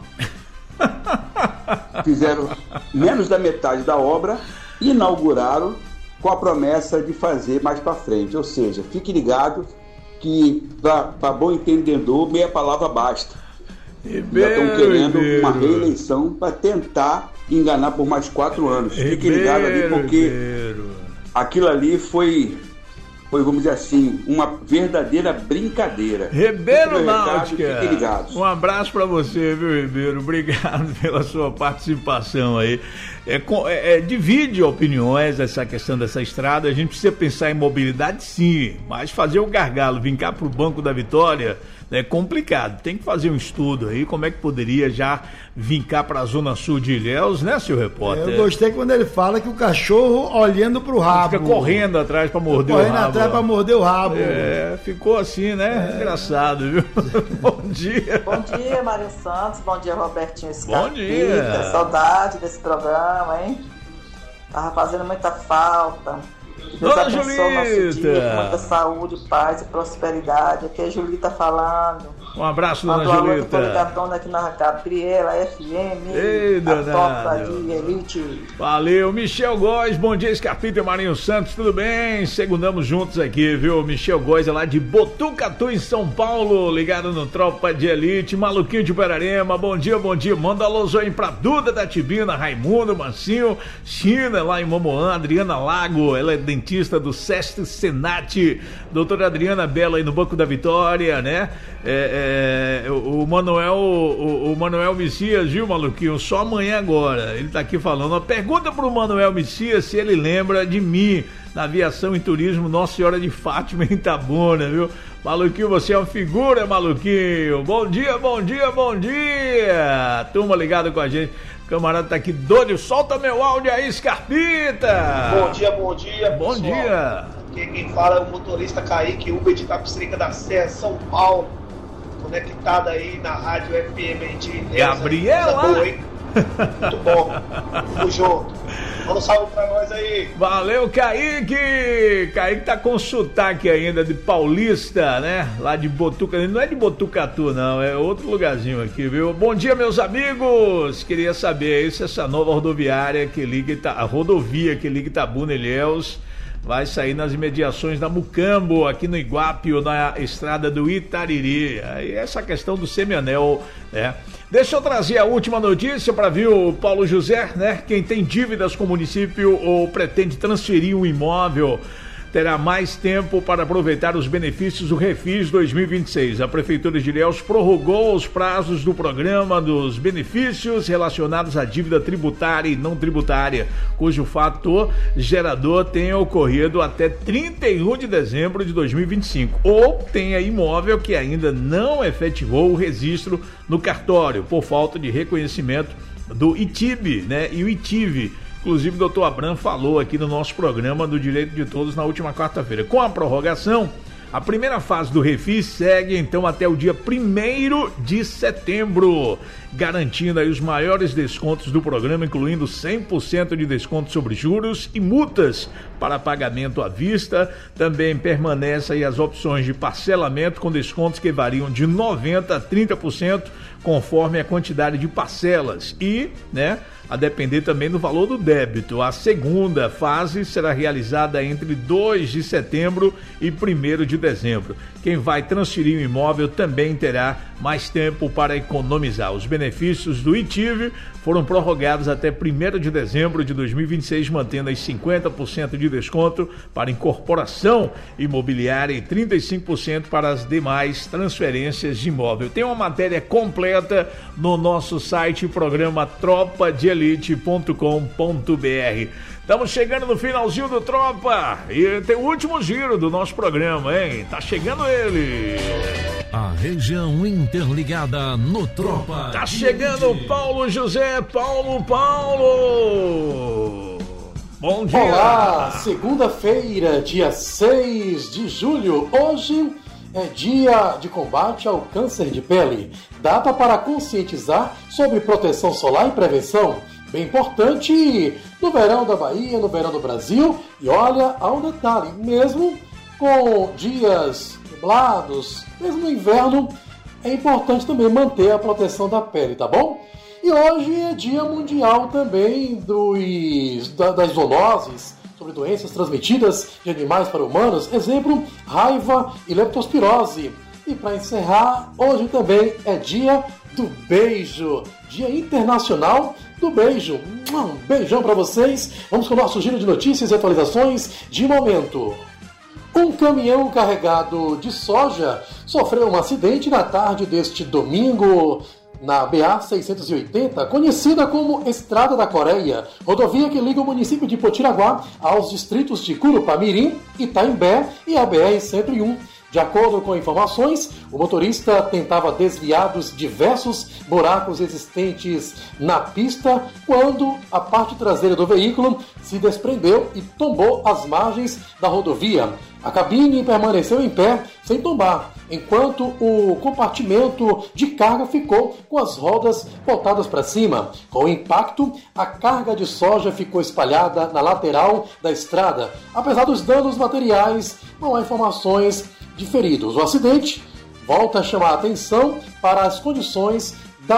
Fizeram menos da metade da obra, inauguraram com a promessa de fazer mais pra frente. Ou seja, fique ligado que para bom entendedor, meia palavra basta. Já estão querendo uma reeleição para tentar enganar por mais 4 anos. Fique ligado ali, porque aquilo ali foi, vamos dizer assim, uma verdadeira brincadeira.
Ribeiro Náutica, um abraço para você, viu, Ribeiro? Obrigado pela sua participação aí. Divide opiniões essa questão dessa estrada. A gente precisa pensar em mobilidade, sim, mas fazer o gargalo, vir cá pro Banco da Vitória, é complicado. Tem que fazer um estudo aí, como é que poderia já vir cá para a Zona Sul de Ilhéus, né, seu repórter?
Eu gostei quando ele fala que o cachorro olhando pro rabo.
Fica correndo atrás para morder o rabo.
Correndo atrás para morder o rabo.
Ficou assim, né? Engraçado, viu? Bom dia.
Bom dia, Mário Santos. Bom dia, Robertinho Scarpita.
Bom dia.
Saudade desse programa, hein? Tava fazendo muita falta. Deus abençoe o nosso dia, com muita saúde, paz e prosperidade. Aqui é a Julita falando.
Um abraço, dona Julita.
Tô ligadona aqui na Gabriela FM.
Ei, dona
Elite.
Valeu, Michel Góes, bom dia, Scarpita e Marinho Santos, tudo bem? Segundamos juntos aqui, viu? Michel Góes é lá de Botucatu, em São Paulo, ligado no Tropa de Elite. Maluquinho de Perarema, bom dia, bom dia. Manda alôzão aí pra Duda da Tibina, Raimundo, Mancinho, China, lá em Momoã, Adriana Lago, ela é dentista do Seste Senat, doutora Adriana Bela aí no Banco da Vitória, né? O Manuel Messias, viu, maluquinho? Só amanhã agora. Ele tá aqui falando. Pergunta pro Manuel Messias se ele lembra de mim na aviação e turismo Nossa Senhora de Fátima em Itabuna, viu? Maluquinho, você é uma figura, maluquinho. Bom dia, bom dia, bom dia. Turma ligada com a gente. O camarada tá aqui doido. Solta meu áudio aí, Scarpita.
Bom dia, bom dia.
Bom
pessoal.
Dia.
Quem fala é o motorista Kaique Uber de Tapicerica da Serra, São Paulo. Conectado aí na rádio FM de
Gabriela.
Boa, hein? Muito bom. Tamo junto. Manda um salve pra nós aí.
Valeu, Kaique. Kaique tá com sotaque ainda de paulista, né? Lá de Botucatu. Não é de Botucatu, não. É outro lugarzinho aqui, viu? Bom dia, meus amigos. Queria saber aí se essa nova rodoviária que liga a rodovia que liga Itabuna e Ilhéus vai sair nas imediações da Mucambo, aqui no Iguape, ou na estrada do Itariri. Aí essa questão do semianel, né? Deixa eu trazer a última notícia para ver o Paulo José, né? Quem tem dívidas com o município ou pretende transferir um imóvel terá mais tempo para aproveitar os benefícios do Refis 2026. A Prefeitura de Ilhéus prorrogou os prazos do programa dos benefícios relacionados à dívida tributária e não tributária, cujo fator gerador tenha ocorrido até 31 de dezembro de 2025, ou tenha imóvel que ainda não efetivou o registro no cartório, por falta de reconhecimento do ITIB, né? E o ITIV. Inclusive, o doutor Abram falou aqui no nosso programa do Direito de Todos na última quarta-feira. Com a prorrogação, a primeira fase do Refis segue então até o dia 1º de setembro, garantindo aí os maiores descontos do programa, incluindo 100% de desconto sobre juros e multas para pagamento à vista. Também permanecem aí as opções de parcelamento com descontos que variam de 90% a 30%, conforme a quantidade de parcelas e, né, a depender também do valor do débito. A segunda fase será realizada entre 2 de setembro e 1º de dezembro. Quem vai transferir o imóvel também terá mais tempo para economizar. Os benefícios do ITIV foram prorrogados até 1º de dezembro de 2026, mantendo aí 50% de desconto para incorporação imobiliária e 35% para as demais transferências de imóvel. Tem uma matéria completa no nosso site, programa tropadeelite.com.br. Estamos chegando no finalzinho do Tropa e tem o último giro do nosso programa, hein? Tá chegando ele.
A região interligada no Tropa.
Tá chegando o Paulo José. Paulo. Bom dia.
Olá, segunda-feira, dia 6 de julho. Hoje é dia de combate ao câncer de pele. Data para conscientizar sobre proteção solar e prevenção. Bem importante no verão da Bahia, no verão do Brasil. E olha, há um detalhe, mesmo com dias nublados, mesmo no inverno, é importante também manter a proteção da pele, tá bom? E hoje é Dia Mundial também das zoonoses, sobre doenças transmitidas de animais para humanos, exemplo, raiva e leptospirose. E para encerrar, hoje também é Dia do Beijo, Dia Internacional do Beijo. Um beijão para vocês. Vamos com o nosso giro de notícias e atualizações de momento. Um caminhão carregado de soja sofreu um acidente na tarde deste domingo na BA-680, conhecida como Estrada da Coreia, rodovia que liga o município de Potiraguá aos distritos de Curupamirim, Itaimbé e a BR-101. De acordo com informações, o motorista tentava desviar dos diversos buracos existentes na pista quando a parte traseira do veículo se desprendeu e tombou às margens da rodovia. A cabine permaneceu em pé, sem tombar, enquanto o compartimento de carga ficou com as rodas voltadas para cima. Com o impacto, a carga de soja ficou espalhada na lateral da estrada. Apesar dos danos materiais, não há informações de feridos. O acidente volta a chamar a atenção para as condições da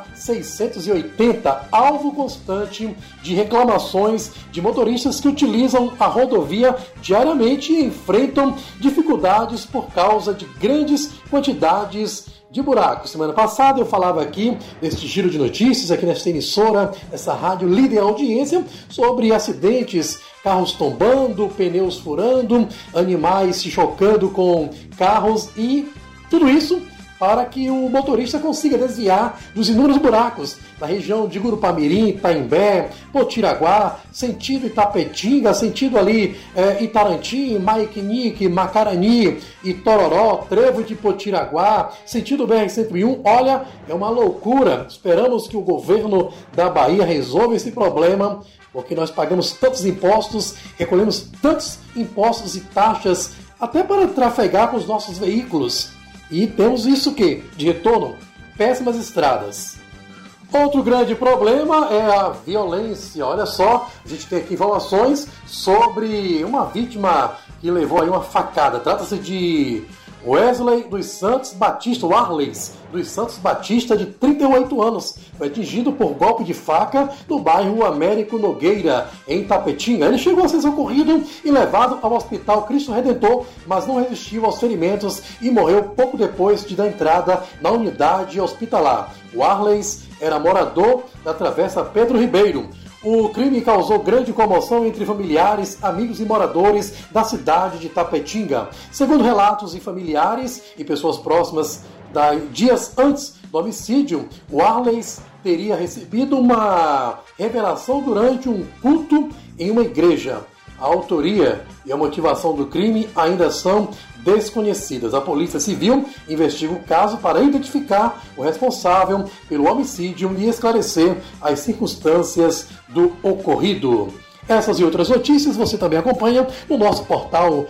BA-680, alvo constante de reclamações de motoristas que utilizam a rodovia diariamente e enfrentam dificuldades por causa de grandes quantidades de buracos. Semana passada eu falava aqui, neste giro de notícias, aqui nesta emissora, essa rádio líder em audiência, sobre acidentes, carros tombando, pneus furando, animais se chocando com carros e tudo isso para que o motorista consiga desviar dos inúmeros buracos na região de Gurupamirim, Itaimbé, Potiraguá, sentido Itapetinga, sentido ali Itarantim, Maiquinique, Macarani, Itororó, Trevo de Potiraguá, sentido BR-101. Olha, é uma loucura. Esperamos que o governo da Bahia resolva esse problema, porque nós pagamos tantos impostos, recolhemos tantos impostos e taxas, até para trafegar com os nossos veículos. E temos isso que, de retorno, péssimas estradas. Outro grande problema é a violência. Olha só, a gente tem aqui informações sobre uma vítima que levou aí uma facada. Trata-se de Wesley dos Santos Batista, o Arleys dos Santos Batista, de 38 anos, foi atingido por golpe de faca no bairro Américo Nogueira, em Tapetinga. Ele chegou a ser socorrido e levado ao Hospital Cristo Redentor, mas não resistiu aos ferimentos e morreu pouco depois de dar entrada na unidade hospitalar. O Arleys era morador da Travessa Pedro Ribeiro. O crime causou grande comoção entre familiares, amigos e moradores da cidade de Tapetinga. Segundo relatos de familiares e pessoas próximas, dias antes do homicídio, o Arleys teria recebido uma revelação durante um culto em uma igreja. A autoria e a motivação do crime ainda são desconhecidas. A Polícia Civil investiga o caso para identificar o responsável pelo homicídio e esclarecer as circunstâncias do ocorrido. Essas e outras notícias você também acompanha no nosso portal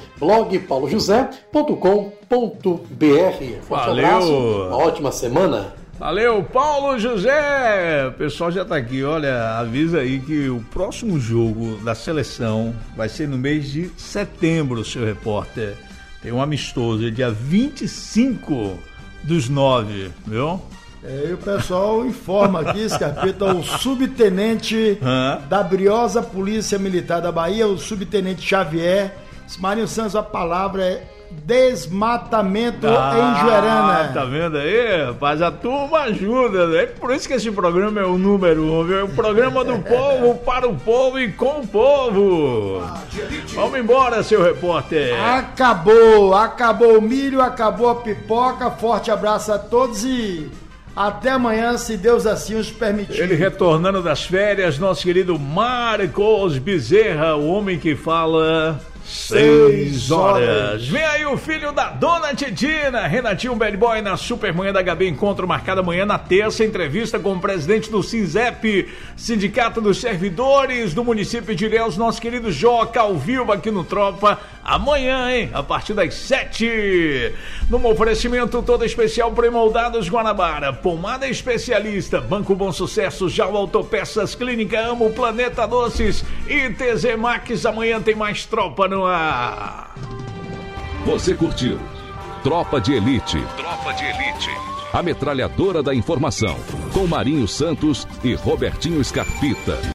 blogpaulojosé.com.br. Forte abraço, uma ótima semana.
Valeu, Paulo José! O pessoal já tá aqui, olha, avisa aí que o próximo jogo da seleção vai ser no mês de setembro, seu repórter. Tem um amistoso, dia 25/9, viu?
E o pessoal informa aqui, Scarpeta, o subtenente da briosa Polícia Militar da Bahia, o subtenente Xavier. Marinho Santos, a palavra é desmatamento em Juerana.
Tá vendo aí, rapaz? A turma ajuda, né? Por isso que esse programa é o número 1, viu? É o programa do povo, para o povo e com o povo. Vamos embora, seu repórter.
Acabou o milho, acabou a pipoca. Forte abraço a todos e até amanhã, se Deus assim os permitir.
Ele retornando das férias, nosso querido Marcos Bezerra, o homem que fala 6 horas. Vem aí o filho da Dona Titina, Renatinho Bad Boy, na Supermanhã da HB. Encontro marcado amanhã na terça, entrevista com o presidente do SINZEP, Sindicato dos Servidores do município de Ilhéus, nosso querido Joca, ao vivo aqui no Tropa, amanhã, hein, a partir das 7. Num oferecimento todo especial Premoldados Guanabara, Pomada Especialista, Banco Bom Sucesso, Jal Autopeças, Clínica Amo, Planeta Doces e TZ Max. Amanhã tem mais Tropa no ar.
Você curtiu Tropa de Elite.
Tropa de Elite.
A metralhadora da informação. Com Marinho Santos e Robertinho Scarpita.